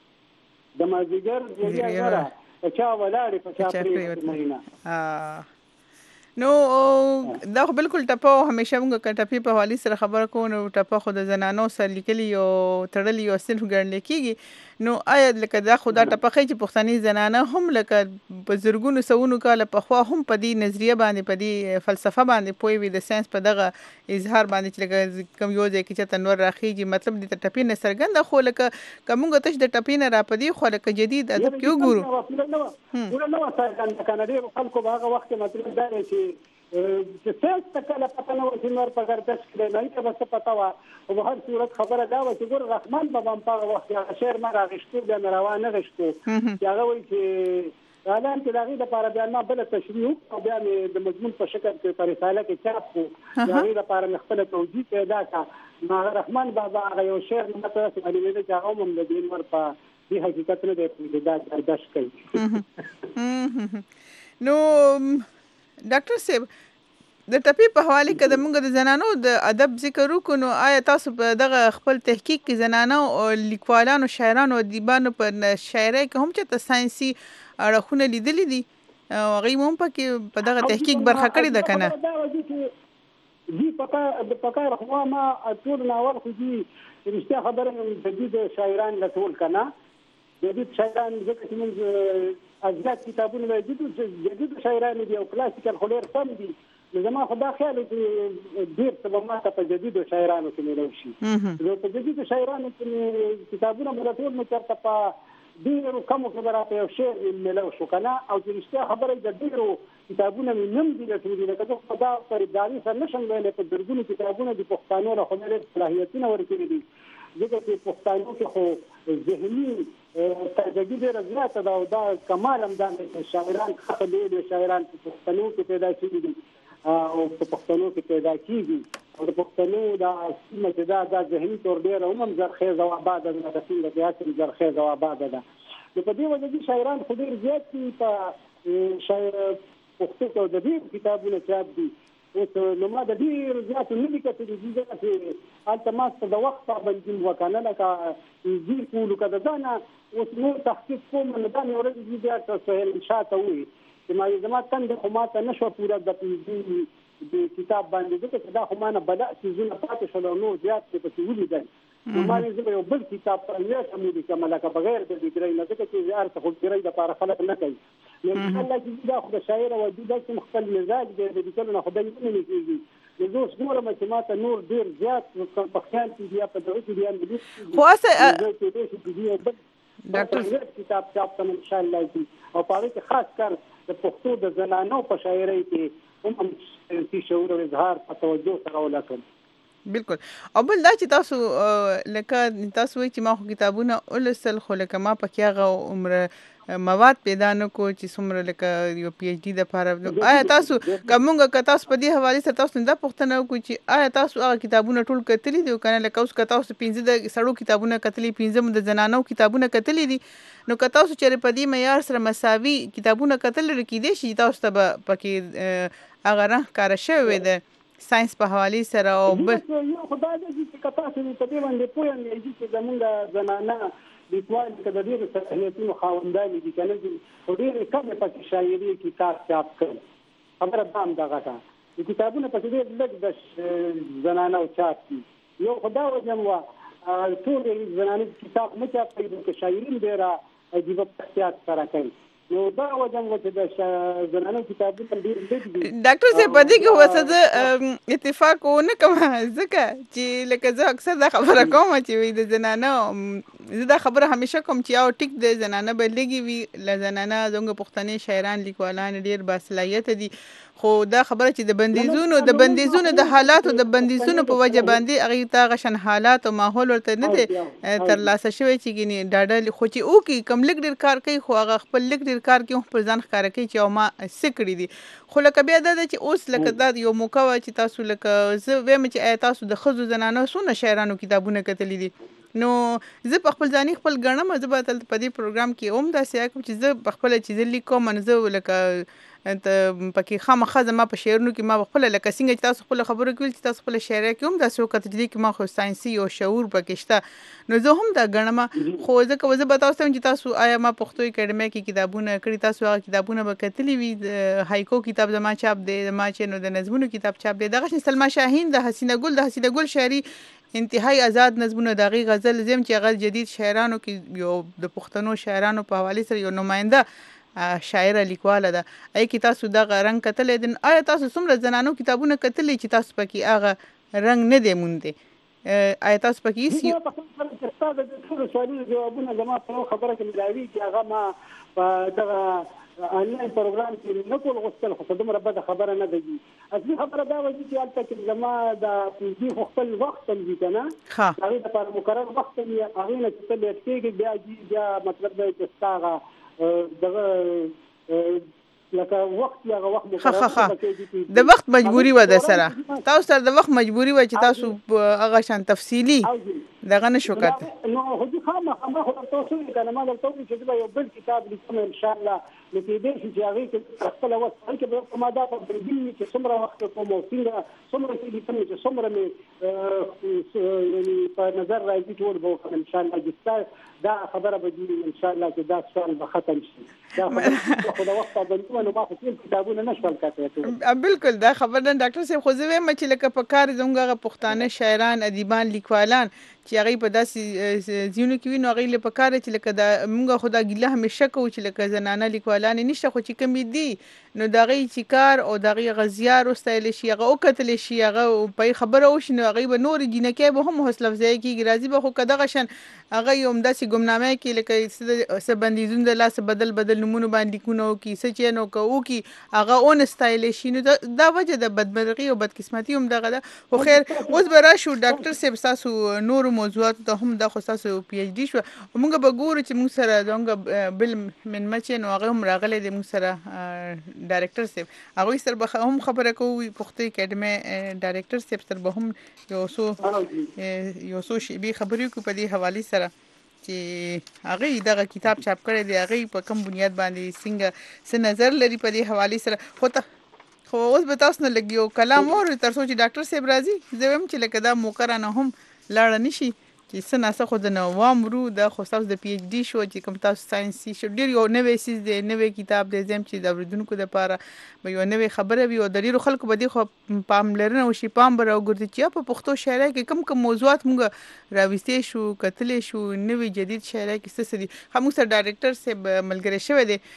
چا ولاړې په چا پرې مهینه نو دا خو بالکل ټپه همیشه موږ ټپې په حواله سره خبره کوو نو ټپه خو د زنانو سره لیکلي او تړلي او صرف ګڼل کېږي نو آیا لکه دا خو دا ټپه خې چې پښتني زنانه هم لکه په زرګونو سوونو کاله پخوا هم په دې نظریه باندې په دې فلسفه باندې پوي وي د ساينس په دغه اظهار باندې چې لکه کم یو ځای کې چې تنور راخیږي مطلب دې ټپې نه سرګند خو لکه کومه تش د ټپې نه را پدې خو لکه جديد ادب کې وګورو نو څنګه کنه خلکو هغه وخت مطلب دا چې ساينس تکله پته نه و چې نور په ګردش کې نه کې بس پته و او په هر صورت خبره دا و چې ګور رحمان بابا په وخت هغه شعر ما راغشتو بیا روانه غشتو هغه وایي چې اعلان کې دغه لپاره بیا ما بل تشریح او بیا د مضمون په شکل کې په رساله کې چاپ کو دغه لپاره خپل توجیه پیدا کا ما رحمان بابا هغه یو شعر ماته علي دې چې هغه هم د دین ور په دې حقیقت نه دی دا برداشت کوي نو ډاکټر صاحب د ټپې په حواله کې د موږ د زنانو د ادب ذکر وکړو آیا تاسو په دغه خپل تحقیق کې زنانو او لیکوالانو شاعرانو او ادیبانو په شاعرۍ کې هم چې ساينسي اړخونه لیدلې دي او هغه هم په دغه تحقیق برخه کړې ده کنه دي پکا خو ما ټول ناول خو دي رښتیا خبره جديد شاعران لټول کنه جديد شاعران ځکه چې موږ ازاد کتابونه جديد شاعران دي او کلاسیکل خلیر سم دي زما خدا خیال چې ډیر څه ما ته په جديد شاعرانو کې ملو شي په جديد شاعرانو کې کتابونه مراتب مو چرته په ډیرو کوم خبرات یو شعر ملو شو کنه او چې رښتیا خبره د ډیرو کتابونه نن دي له ټولې لکه خدا پر داري سره نشم ویلې په درګونو کتابونه د پښتانو له خبرې صلاحیتونه ورکړي دي ځکه چې پښتانو کې خو ذهني تجدید رضایت دا او دا کمال هم دا شاعران خپل شاعران په پښتنو کې پیدا شوي دي او په پښتنو کې پیدا کیږي او د پښتنو دا سیمه دا ذهني تور ډیر هم زرخیز او آباد ده د ټول ریاست زرخیز او آباد ده نو په دې وجه دي شاعران خو ډیر زیات په شاعر پښتو او د دې کتابونو چاپ دي اوس نو ما د ډیر زیات نه لیکل چې التماس د وخت باندې وکنه لکه دې کولو کده دا اوس نو تحقیق کوم نه دا نه ورته بیا تاسو ان شاء الله وي چې ما زما تند خو ما ته نشو پورا د کتاب باندې چې دا خو ما نه بدا سيزونه پاتې شول نو زیات په ولیدل نو ما نه زه یو بل کتاب په لاره سمولي کومه لکه بغیر د ډیګری نه ځکه چې ارته خو ډیګری د لپاره خلک نه کوي نو الله چې دا خو د شاعر او د خپل مزاج دی د کلو نه خدای نه کیږي نو زه ګورم چې ما ته نور ډیر زیات په خیال کې بیا په دغه کې بیا انګلیسي خو اسه ډاکټر کتاب چاپ کوم ان شاء الله او په اړه کې خاص کار د پښتو د زنانو په شاعرۍ کې هم چې شعور او اظهار په توجه سره ولاکم بالکل او بل دا چې تاسو لکه تاسو وایي چې ما خو کتابونه ولسل خو لکه ما پکې هغه عمر مواد پیدا نه کو چې څومره لکه یو پی ایچ ډي د لپاره آیا تاسو کومه که تاسو په دې حواله سره تاسو دا پوښتنه وکړو چې آیا تاسو هغه کتابونه ټول کتلي دي کنه لکه اوس که تاسو 15 د سړو کتابونه کتلي 15 د زنانو کتابونه کتلي دي نو که تاسو چیرې په دې معیار سره مساوي کتابونه کتل لري شي تاسو ته پکې هغه راه کار شوی دی ساينس په حواله سره او بل یو خدای دې چې کتا چې په دې باندې پوهه نه چې زمونږ زنانه لیکوال کده ډېر صلاحیتونو خاوندان دي کنه چې ډېر کم په شاعري کتاب چاپ کړي خبره دام دغه تا د کتابونو په دې لږ د زنانه او چاپ یو خدای وجم وا ټول زنانه کتاب نه چاپ کړي چې شاعرین ډېر عجیب احتیاط سره کوي نو دا وجم چې د زنانه کتابونه ډېر دي ډاکټر صاحب په دې کې وسه اتفاق ونه کوم ځکه چې لکه زه اکثر دا خبره کوم چې د زنانه زه دا خبره همیشه کوم چې او ټیک د زنانه بلګي وی ل زنانه زنګ پښتني شاعران لیکوالان ډېر باصلاحیت دي خو دا خبره چې د بندیزونو د حالات او د بندیزونو په وجه باندې هغه ته غشن حالات او ماحول ورته نه دي تر لاسه شوی چې ګني ډاډه خو چې او کې کم لګ ډیر کار کوي خو هغه خپل لګ ډیر کار کوي خپل ځان ښکار کوي چې او ما سکړی دي خو لکه بیا دا چې اوس لکه دا یو موقع چې تاسو لکه زه ویم چې تاسو د خزو زنانو سونه شاعرانو کتابونه کتلې دي نو زه په خپل ځاني خپل ګڼم زه به تل په دې پروګرام کې هم دا سیا کوم چې زه په خپل چې لیکم منځو لکه ته پکې خامخا زما په شعرونو کې ما خپل لکه څنګه چې تاسو خپل خبرو کوي چې تاسو خپل شاعري کې هم دا څه وخت چې ما خو ساينسي او شعور پکې شته نو زه هم دا غنم خو ځکه زه به تاسو ته چې تاسو آیا ما پښتو اکیډمي کې کتابونه کړی تاسو هغه کتابونه به کتلې وي هایکو کتاب زما چاپ دی زما چې نو د نظمونو کتاب چاپ دی دغه سلمہ شاهین د حسینه ګل شاعري انتهایی آزاد نظمونه دغه غزل زم چې غزل جدید شاعرانو کې یو د پښتنو شاعرانو په حواله سره یو نماینده شاعر لیکواله ده ای کی تاسو دا رنگ کتلې دي آیا تاسو څومره زنانو کتابونه کتلې چې تاسو پکې هغه رنگ نه دی مونږ آیا تاسو پکې سی تاسو د ټول سوالونو جوابونه زما په خبره کې ملاوي چې هغه ما په دغه آنلاین پروګرام کې نه کول غوښتل خو دومره بده خبره نه دی اصلي خبره دا وایي چې البته چې زما د دې خپل وخت هم دي کنه هغه لپاره مقرر وخت یې هغه نه چې ته کې بیا مطلب دا چې تاغه دغه لکه وخت یا وخت مقرر د وخت مجبوری و د سره تاسو سره د وخت مجبوری و چې تاسو هغه شان تفصیلی دغه نشو کته نو هو دي خامخا تاسو کنه ما درته چې یو بل کتاب لیکم ان شاء الله لکه دې چې هغه کې خپل وخت کې به ما دا په دې چې څومره وخت کوم او څومره چې څومره مې په نظر راځي ټول به ان شاء الله دا خبره به ان شاء الله چې دا سوال به ختم شي دا خو وخت باندې نو ما خو کتابونه نشول کاته بالکل دا خبره ډاکټر صاحب خو زه وایم چې لکه په کار زموږه پښتانه شاعران ادیبان لیکوالان چې هغه په داسې ځینو کې وینو هغه په کار چې لکه دا موږ خدا ګله همیشه کوو چې لکه زنانه لیکوالان نشته خو چې کمی دي نو دا غي چې کار او دا غي غزيار واستایل شي هغه او کتل شي هغه په خبره او شنو هغه به نور جنکه به هم حوصله افزای کیږي راځي به خو کده غشن هغه یوم داسې ګمنامه کې لکه سبندیزون د لاس بدل نمونه باندې کونو کې سچ نو کو کې هغه اون استایل شي نو دا وجه د بدمرغي او بدقسمتي هم دغه خو خیر اوس به راشو ډاکټر صاحب تاسو نور موضوعات ته هم د خصاصو پی ایچ ډی شو موږ به ګورو چې موږ سره دغه بل من مچ نو هغه هم راغلي د موږ سره ډایرکټر صاحب هغه سره به هم خبره کوي پښتو اکیډمي ډایرکټر صاحب سره به هم یو څو شی به خبرې کوي په دې حواله سره چې هغه دغه کتاب چاپ کړی دی هغه په کوم بنیاد باندې څنګه څه نظر لري په دې حواله سره خو ته خو اوس به تاسو نه لګیو کلام اور تر څو چې ډاکټر صاحب راځي زه هم چې لکه دا موقره نه هم لاړه نشي چې څه ناسه خو د نوام ورو د خو تاسو د پی ایچ ډي شو چې کوم تاسو ساينسي شو ډیر یو نوې سیس دی نوې کتاب دی زم چې د اوریدونکو لپاره به یو نوې خبره وي او د ډیرو خلکو به دی خو پام لرنه او شي پام بر او ګرځي چې په پښتو شاعرۍ کې کوم موضوعات موږ راوستي شو کتلې شو نوې جدید شاعرۍ کې څه دي هم سره ډایرکټر صاحب ملګری شوی دی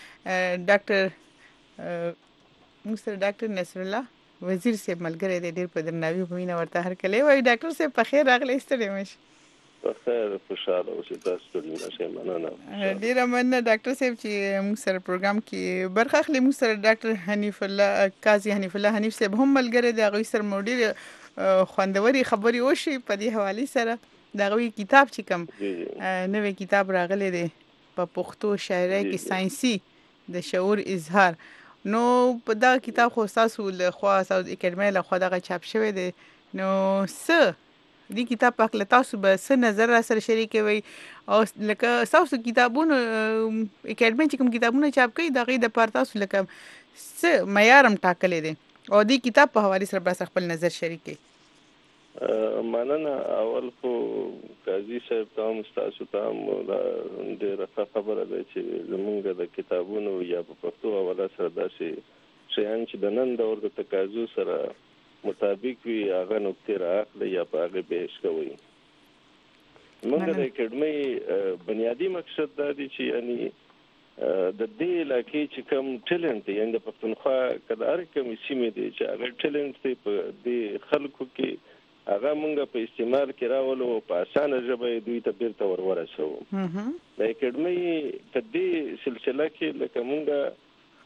ډاکټر نصر الله وزیر صاحب ملګری دی ډیر په درناوي وینه ورته هر کله وای ډاکټر صاحب په خیر راغلی ستړي مش په خیر خوشاله اوسئ تاسو ټول نشه مننه ډیر مننه ډاکټر صاحب چې موږ سره پروګرام کې برخه اخلي موږ سره ډاکټر حنیف الله قاضي حنیف الله حنیف صاحب هم ملګری دی هغه سره مو ډیر خوندوري خبري وشي په دې حواله سره دا غوي کتاب چې کوم نوې کتاب راغلی دی په پښتو شاعرۍ کې ساينسي د شعور اظهار نو په دا کتاب خو تاسو له خوا ساوث اکیډمي له خوا دا چاپ شوی دی نو څه دی کتاب په خپل تاسو به څه نظر را سره شریکوي او لکه تاسو کتابونه اکیډمي چې کوم کتابونه چاپ کوي دا غي د پاره تاسو لکه څه معیارم ټاکلې دي او دی کتاب په حواله سره به خپل نظر شریکي مننه اول خو قاضي صاحب تاسو تاسو ته ډېر خبره ده چې زمونږ د کتابونو یا په پښتو حواله سره داسې شیان چې د نن دور د تقاضو سره مطابق وي هغه نقطې راخلي یا په هغه بیش کوي موږ د اکیډمي بنیادی مقصد دا دی چې یعنی د دې علاقې چې کوم ټیلنټ یعنی د پښتونخوا کدار کوم سیمه دی چې هغه ټیلنټ په دې خلکو کې هغه موږ په استعمال کې راولو په اسانه ژبه دوی ته بیرته ورسو د اکیډمي په دې سلسله کې لکه موږ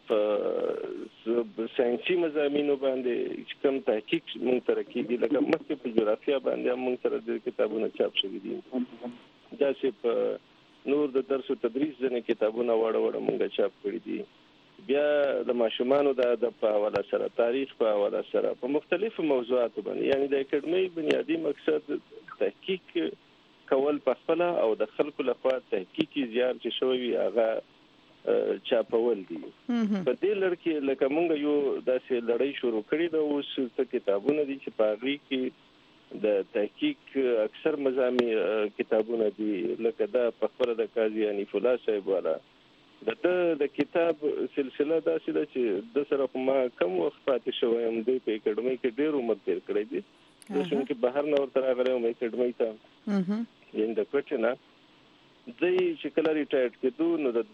په ساينسي مضامینو باندې چې کوم تحقیق مونږ سره کیږي لکه مخکې په جغرافیا باندې مونږ سره د کتابونو چاپ شوي دي دا چې په نور د درس او تدریس ځنه کتابونه وړ مونږ چاپ کړي دي بیا د ماشومانو د ادب په حواله سره تاریخ په حواله سره په مختلفو موضوعاتو باندې یعنی د اکیډمي بنیادی مقصد تحقیق کول په خپل او د خلکو لپاره تحقیقي زیار چې شوی هغه چاپول دي په دې لړ کې لکه مونږ یو داسې لړۍ شروع کړې ده اوس څه کتابونه دي چې په هغه کې د تحقیق اکثر مضامین کتابونه دي لکه دا په خبره د قاضي حنیف الله صاحب والا د کتاب سلسله داسې ده چې د سره ما کم وخت پاتې شوم د اکیډمي کې ډېر عمر تیر کړی دي د شون کې بهر نه ورته راغلی مې اکیډمي ته یین د کوټنه زه چې کله ریټایر کېدو نو د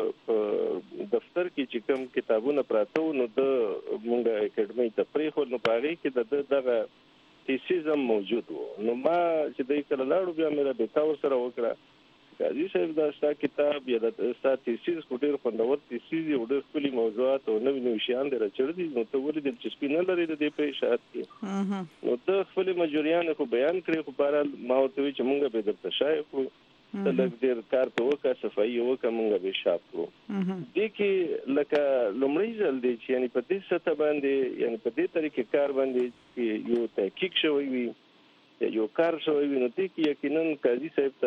دفتر کې چې کوم کتابونه پراته نو د مونږه اکیډمي ته پریخو نو پاره کې د دغه تیسیز هم موجود وو نو ما چې د کله لاړو بیا مې د تاور سره وکړه قاضي صاحب دا ستا کتاب یا د ستا تیسیز ډېر خوندور تیسیز یو ډېر خپل موضوعات او نوې نوې شیان درته چړدي نو ته ولې د چسپینه لري د دې په اشاعت کې نو د خپل مجریان خو بیان کړی خو بهرحال ما ورته چې مونږ به درته شایخ د لږ ډېر کار ته وکړه صفایي وکړه مونږ به شاپ کړو دې کې لکه لومړی ځل دی چې یعنی په دې سطح باندې یعنی په دې طریقې کار باندې یو تحقیق شوی وي یا یو کار شوی وي نو دې کې یقینا قاضي صاحب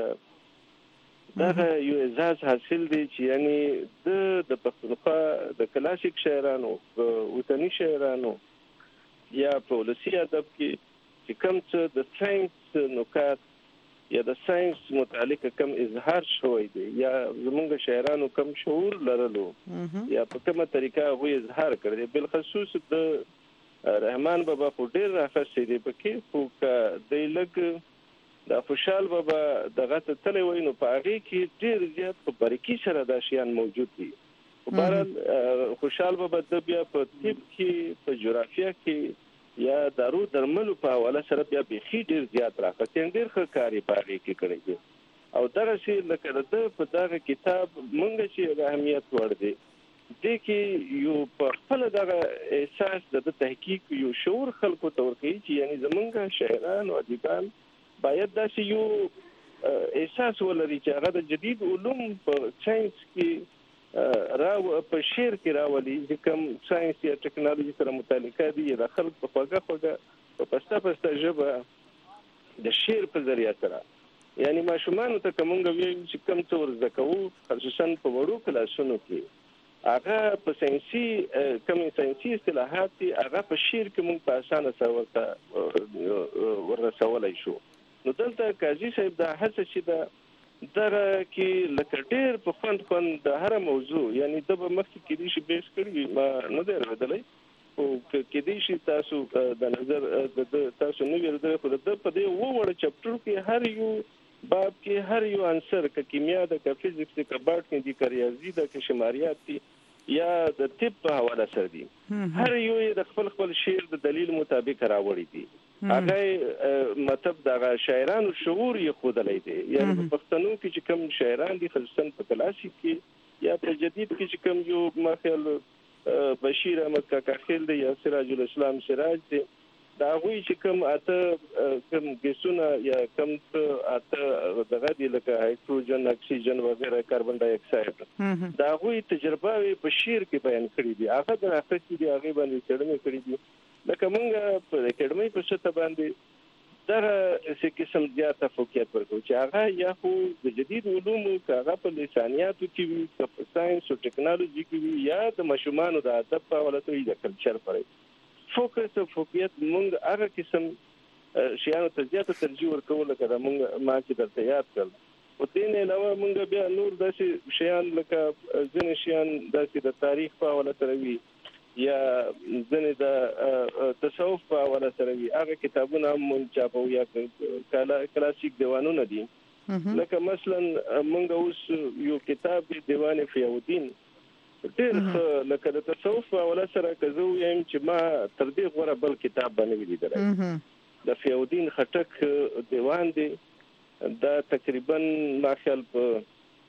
ته دا یو اعزاز حاصل دی چې یعنی د پښتونخوا د کلاسیک شاعرانو وطني شاعرانو یا په ولسي ادب کې چې کوم څه د ساينس نکات یا د ساينس متعلق کم اظهار شوی دی یا زمونږ شاعرانو کم شعور لرلو یا په کومه طریقه هغه اظهار کړی بل خصوص د رحمان بابا خو ډیر راخصې دی پکې خو د لګ د خوشحال بابا دغه ته تللی وای نو په هغه کې ډیر زیات په باریکي سره دا شیان موجود دي بهرحال خوشحال بابا د بیا په طب کې په جغرافیا کې یا دارو درملو په حواله سره بیا به خې ډیر زیات راکړي ډیر ښه کاری پاره کې کړی دی او دغه شی لکه د په دغه کتاب مونږ چې اهمیت ور دي د کې یو په خپل دغه احساس د تحقیق یو شعور خلکو ته ورکړي چې یعنی زمونږ شاعران او ادیبان باید داسې یو احساس ولري چې هغه د جدید علوم په ساينس کې په شعر کې راولي چې کوم ساينس یا ټکنالوژي سره متعلق دي د خلک په خوګه په پسته ژبه د شعر په ذریعہ سره یعنی ماشومان ته کومګ وی چې کوم څور زکو خصوصا په وړو کلاسونو کې هغه په ساينسي کوم ساينسي اصطلاحات دي هغه په شعر کې موږ په اسانه سره ورسولای شو. نو دلته قاضي صاحب دا هڅه چې دا دغه کې لکه ډېر په خوند د هر موضوع یعنی د مخکې کې دي شي بیس کړی ما نه دی ورته او کې دي شي تاسو د نظر تاسو نو ورته خو د په دې وړ چپټر کې هر یو باب کې هر یو عنصر ک کیمیا د ک فزیکس ک باټ کې دي ک ریاضي د ک شماریات دي یا د طب په حواله سره دي هر یو د خپل شعر د دلیل مطابق راوړي دي. هغه مطلب د شاعرانو شعور یې خودلې دي یعنی په پښتنو کې چې کوم شاعران دي خصوصا په کلاسیک کې یا په جدید کې چې کوم یو مخل بشیر احمد کاکا خیل دی یا سراج الاسلام سراج دی دا غوي چې کوم اته کوم ګسونه یا کوم اته دغه دی لکه هایدروجن اکسیجن وغیرہ کاربن ډای اکساید دا غوي تجربه په شعر کې بیان کړی دي. هغه د اخر کې دی هغه باندې څېړنه کړې دي لکه موږ په اکیډمي په شته باندې دا څه قسم زیاته فوقیت ورکو چې هغه یا خو د جدید علومو هغه په لسانیاتو کې وي په ساينس او ټیکنالوژي کې وي یا د مشمانو د ادب په ولته وي د کلچر پرې فوکس او فوقیت موږ هغه قسم شیانو ته زیاته ترجیح ورکول لکه موږ ما چې درته یاد کړل او دین علاوه موږ بیا نور داسې شیان لکه ځینې شیان داسې د تاریخ په ولته وي یا ځنې د تصوف په حواله سره وي هغه کتابونه هم چاپو یا کلاسیک دیوانونه دي لکه مثلا موږ اوس یو کتاب دی دیوان فیاودین ډېر لکه د تصوف په حواله سره که زه ویم چې ما تر دې غوره بل کتاب باندې ولیدلی د فیاودین خټک دیوان دی دا تقریبا ما خیال په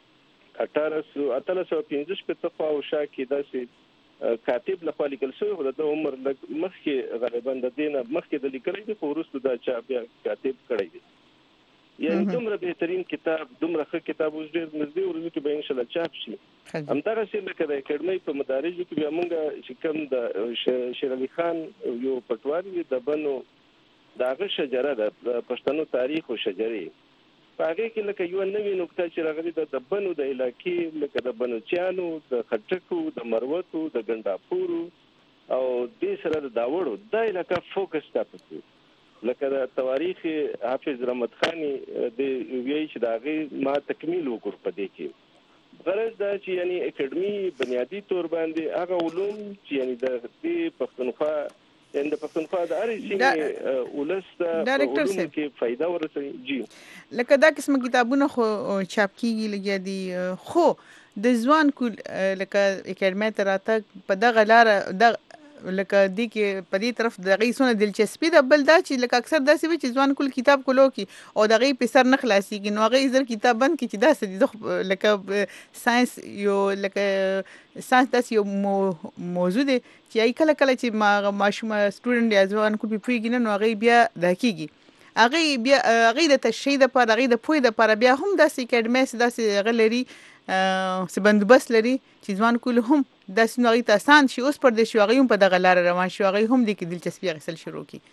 1815 په خواوشا کې داسې کاتب لخوا لیکل شوی خو د عمر مخکې غالبا د دینه مخکې د لیکلې دي خو وروسته دا چا بیا کاتب کړی دی یعنی دومره بهترین کتاب دومره ښه کتاب اوس ډېر نږدې ورځو کې به انشاءالله چاپ شي. همدغسې لکه د اکیډمۍ په مدارجو کې بیا موږ چې کوم د شیر علي خان یو پټواري دی د بنو د هغه شجره ده د پښتنو تاریخ او شجرې په هغې کې لکه یوه نوې نکته چې راغلې ده د بنو د علاقې لکه د بنوچیانو د خټکو د مروتو د ګنډاپورو او دې سره د داوړو دا علاقه فوکس تا پکې لکه د تواریخ حافظ رحمت خانی د ویي چې د هغې ما تکمیل وکړ په دې کې غرض دا چې یعنی اکیډمي بنیادي طور باندې هغه علوم چې یعنی د دې پښتونخوا د پښتونخوا د هرې سیمې ولس ته علومو کې فایده ورسوي جی لکه دا قسم کتابونه خو چاپ کیږي لګیا دي خو د ځوان کول لکه اکیډمي ته راتګ په دغه لاره د لکه دی کې په دې طرف د غیسونه دلچسپي ده بل دا چې لکه اکثر داسې وي چې ځوان کول کتاب کولو کې او د غي په سر نه خلاصيږي نو هغه زر کتاب بند کې چې داسې دي لکه ساينس یو لکه ساينس داسې یو موضوع دی چې ای کله کله چې ماشوم سټوډنټ یا ځوان کول په پیګنه نو هغه بیا د کیږي هغه بیا هغه د تشریح د پر هغه د پوی د پر بیا هم داسې اکیډمي داسې غلري څه بندوبست لري چې ځوان کول هم داسې نوغي ته آسان شي اوس پر دې شو هغه هم په دغه لار روان شو هغه هم د کې دلچسپي غسل شروع کی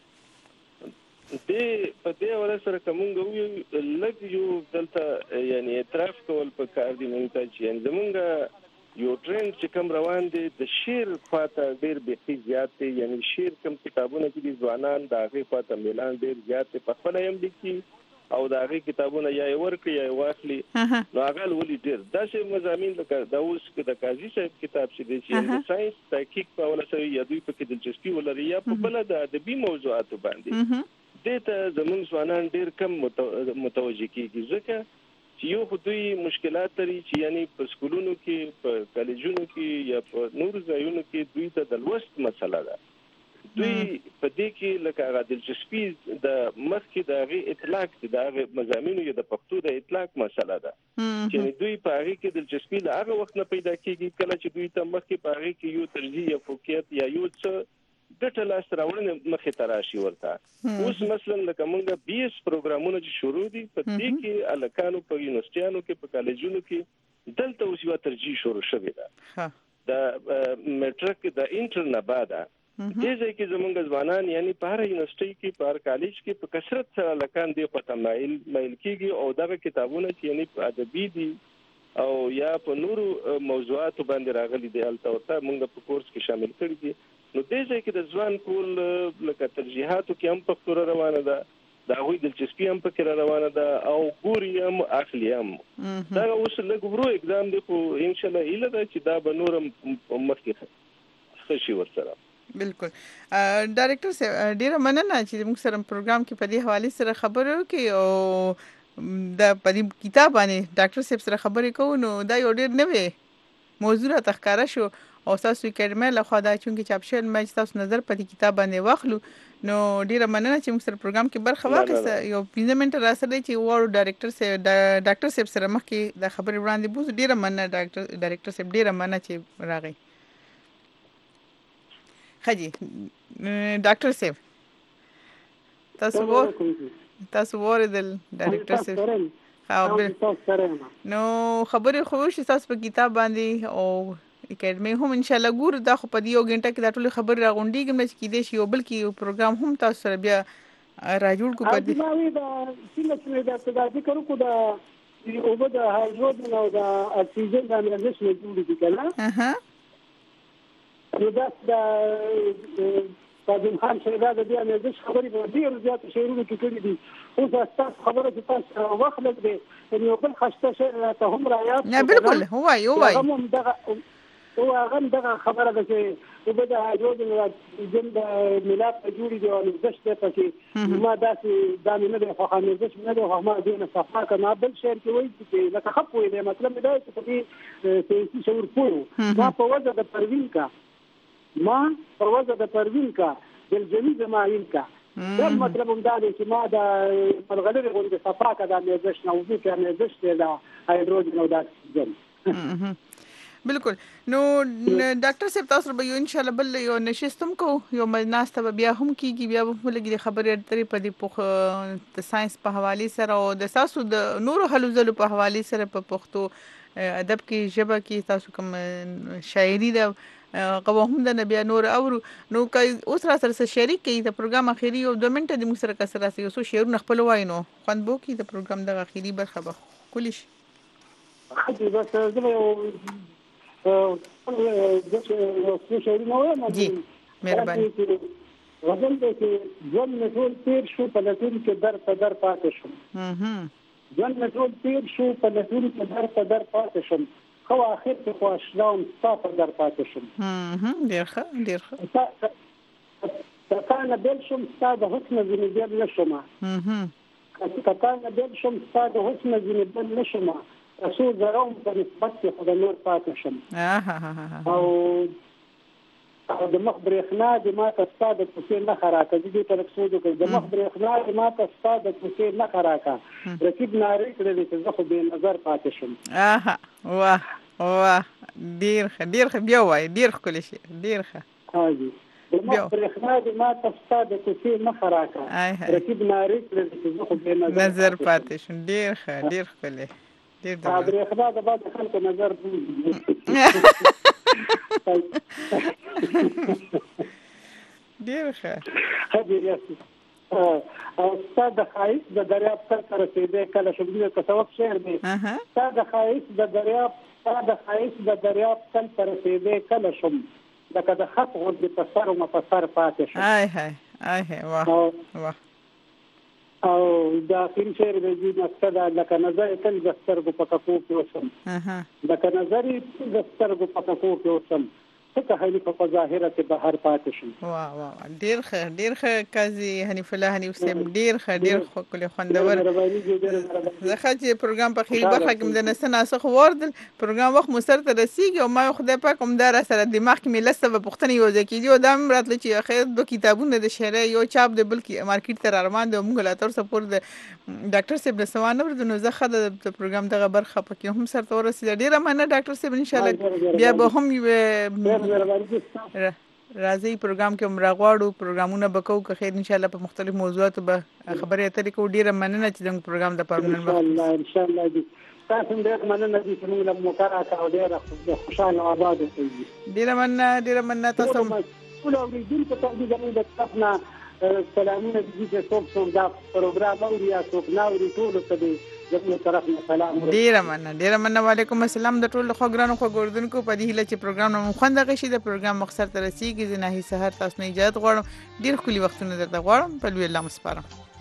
دې په دې ولا سره کومه لږ یو دلته یعنی اعتراف کول په کار دی مونږ ته چې زمونږ یو ټرند چې کوم روان دي د شعر خواته ډېر بيخي زیات دي یعنی شعر کوم کتابونه کې دي ځوانان د هغه خواته میلان ډېر زیات دي په خپل هم لیکي او د هغه کتابونه یا ورکړي یا واخلي نو هغه ولې ډېر داسې مضامین لکه دا اوس د قاضي صاحب کتاب چې دی چې د ساينس تحقیق په ولا سره یا دوی په کې دلچسپي ولري یا په بل د ادبي موضوعاتو باندې دې ته زموږ ځوانان ډېر کم متوجه کیږي ځکه چې یو خو دوی مشکلات لري چې یعنی په سکولونو کې په کالجونو کې یا په نور ځایونو کې دوی ته د لوست مسله ده دوی په دې کې لکه هغه دلچسپي د مخکې د هغه اطلاق د هغه مضامینو یا د پښتو د اطلاق مسله ده چې دوی په هغه کې دلچسپي له هغه وخت نه پیدا کیږي کله چې دوی ته مخکې په هغه کې یو ترجیح یا فوقیت یا یو څه ګټه لاس راوړنه مخې ته راشي ورته اوس مثلا لکه موږ بیس پروګرامونه چې شروع دي په دې کې الکانو په یونیورسيټانو کې په کالجونو کې دلته اوس یو ترجیح شروع شوې ده د میټرک د انټر نه بعد دې ځای کې زمونږ ځوانان یعنی په هر یونیورسيټي کې په هر کالج کې په کثرت سره لکان دی په تمایل کیږي او دغه کتابونه چې یعنی ادبي دي او یا په نورو موضوعاتو باندې راغلي دي البته ورته موږ په کورس کې شامل کړی دي. نو دې ځای کې د ځوان کول لکه ترجیحاتو کې هم پښتو روانه ده، دا هغوی دلچسپي هم پکې روانه ده او ګوري هم اخلي هم. دا اوس لږ ورو اګزام دی خو انشاءالله هیله ده چې دا به نور مخکې ښه شي ورسره. بالکل. ډایرکټر صاحب ډیره مننه چې موږ سره پروګرام کې په دې حواله سره خبرې وکړي او د په دې کتاب باندې ډاکټر صاحب سره خبرې کوو. نو دا یو ډیر نوې موضوع راته ښکاره شو او تاسو اکیډمي له خوا دا چې چاپ شوی مې تاسو نظر په دې کتاب باندې واخلو. نو ډیره مننه چې موږ سره پروګرام کې برخه واخیسته. یو 15 منټه را سره چې وړو ډاکټر صاحب سره مخکې د خبرې وړاندې بوز. ډیره مننه ډاکټر صاحب، ډیره مننه چې راغی. خجی ډاکټر صاحب تاسو ورېدل ډاکټر صاحب نو خبرې خو شي تاسو په کتاب باندې او اکیډمي هم ان شاء الله ګور. دا خو په دې یو غنټه کې دا ټول خبرې راغونډېږم چې کې دې شي یو بل کې پروګرام هم تاسو سره بیا راجوړ کو. په دې دا څنګه چې دا ذکر کو دا او د هایدروجن او د اکسیجن د انرژي نه جوړ دي کنه. نو دا قادم خان شهدا د دې انرژي خبرې په ډیر زیات شعرونو کې کړې دي. اوس تاسو خبره چې تاسو وخت لګي یو بل خسته شي ته هم رايات. نه بالکل هو هغه دغه خبره ده چې په دغه هایدروجن او اکسیجن د ملات په جوړې دي او نزدشت ده پکې. ما داسې دا نه ده خو نزدشت نه ده خو ما دې نه صفا کړه. بل شعر کې وایي چې لکه خپ وایي مطلب دا چې په دې سیاسي شعور پوه ما په وجه د پروین کا ما په وجه د پروین کا دل جمی زماین کا. دا مطلب هم دا دی چې ما د ملغلرې غوندې صفا کړه د نزدشت نه او چې نزدشت د هایدروجن او د اکسیجن. بالکل. نو ډاکټر صاحب تاسو به ان شاء الله بل یو نشستم کو یو مجناسته بیا هم کیږي بیا به لګي خبرې اترې په دې د ساينس په حواله سره او د تاسو د نورو حلوزلو په حواله سره په پښتو ادب کې ژبه کې تاسو کوم شاعري ده قوه هم د بیا نور اورو. نو اوس را سره شریک کی د پروګرام اخیری یو 2 منټه د موږ سره کسره یو څو شعرونه خپل وایو نو خوند بو کی د پروګرام د اخیری برخه به کولیش. خدای بس زه جی مهرباني. غزل دې چې ځن ټول تیر شو په لټون کې در په در پاتې شم. ځن ټول تیر شو په لټون کې در په در پاتې شم. خو اخر کې خو اشرام ستا په در پاتې شم. ډیر ښه کتانه بل شم ستا د حسن ځینې بل نشم. کتانه بل شم ستا د حسن ځینې بل نشم. تاسو زراوم په نسبت کې خدای نور پاتې شم. او د مخ برېښنا د ما ته د کوڅې نه خراکه دي په رقصو کې د مخ برېښنا د ما ته د کوڅې نه خراکه رقیب ناری کړی چې زه خو به نظر پاتې شم. واه ډیر ښه بیا وای ډیر ښکلی شي ډیر ښه. هاجي د مخ برېښنا د ما ته د کوڅې نه خراکه رقیب ناری کړی چې زه خو به نظر پاتې شم. ډیر ښه ډیر ښکلی برېښنا د بعد خلکو نظر ډیر ښه. او ستا د ښایست د دریاب سر ته رسېدی کله شمدي د تصوف شعر دی. ستا د ښایست د دریاب سر ته رسېدی کله شم لکه د خط غوندې په سر ومه په سر پاتې شم. واه او دا اخري شعر دی نقطه لکه نظر تل د سترګو په کپو کې اوسم. لکه نظر تل د سترګو په کپو کې اوسم. څه حنیف په ظاهره کې بهر پاتې شم. واه ډیر ښه قاضي حنیف الله حنیف سیم ډیر ښه کله خوندور. زه چې پروګرام په خیر برخه کې د نسنه اسخ وردل پروګرام وخت مستر ته رسیږي او ما خدای پاک هم دار سره دماغ کې لسته په پښتني یو ځکه یو دم راتل چې خیر دو کتابونه د شعر یو چاپ د بلکې مارکیټ تر ارمان د موږ لا تر سپور د ډاکټر صاحب د سوانه ورته نو زه خد د پروګرام دغه برخه پکې هم سره ورسېد. ډیره مننه ډاکټر صاحب ان شاء الله بیا به هم راځي پروګرام کې عمر غواړو پروګرامونه بکو که خیر ان شاء الله په مختلف موضوعاتو به خبرې اترې کوو. ډیره مننه چې د پروګرام د پرمنن وخت ان شاء الله دي تاسو ډیر مننه دي چې موږ له مکرره او ډیره خوشاله آباد اوسئ. ډیره مننه تاسو ټول اوریدونکو ته زموږ د طرفنا سلامونه دي چې څوک دا پروګرام اوري یا څوک نه اوري ټول ته زموږ طرف نه سلام ډیره مننه وعلیکم السلام د ټولو خوګرانو خوګوردونکو په دې هیله چې پروګرام مو خوند غشي د پروګرام مقصد تر رسیدي چې نه هي سحر تاسو نه اجازه غواړم ډیر خولي وختونه درته غواړم په لوی الله مسپارم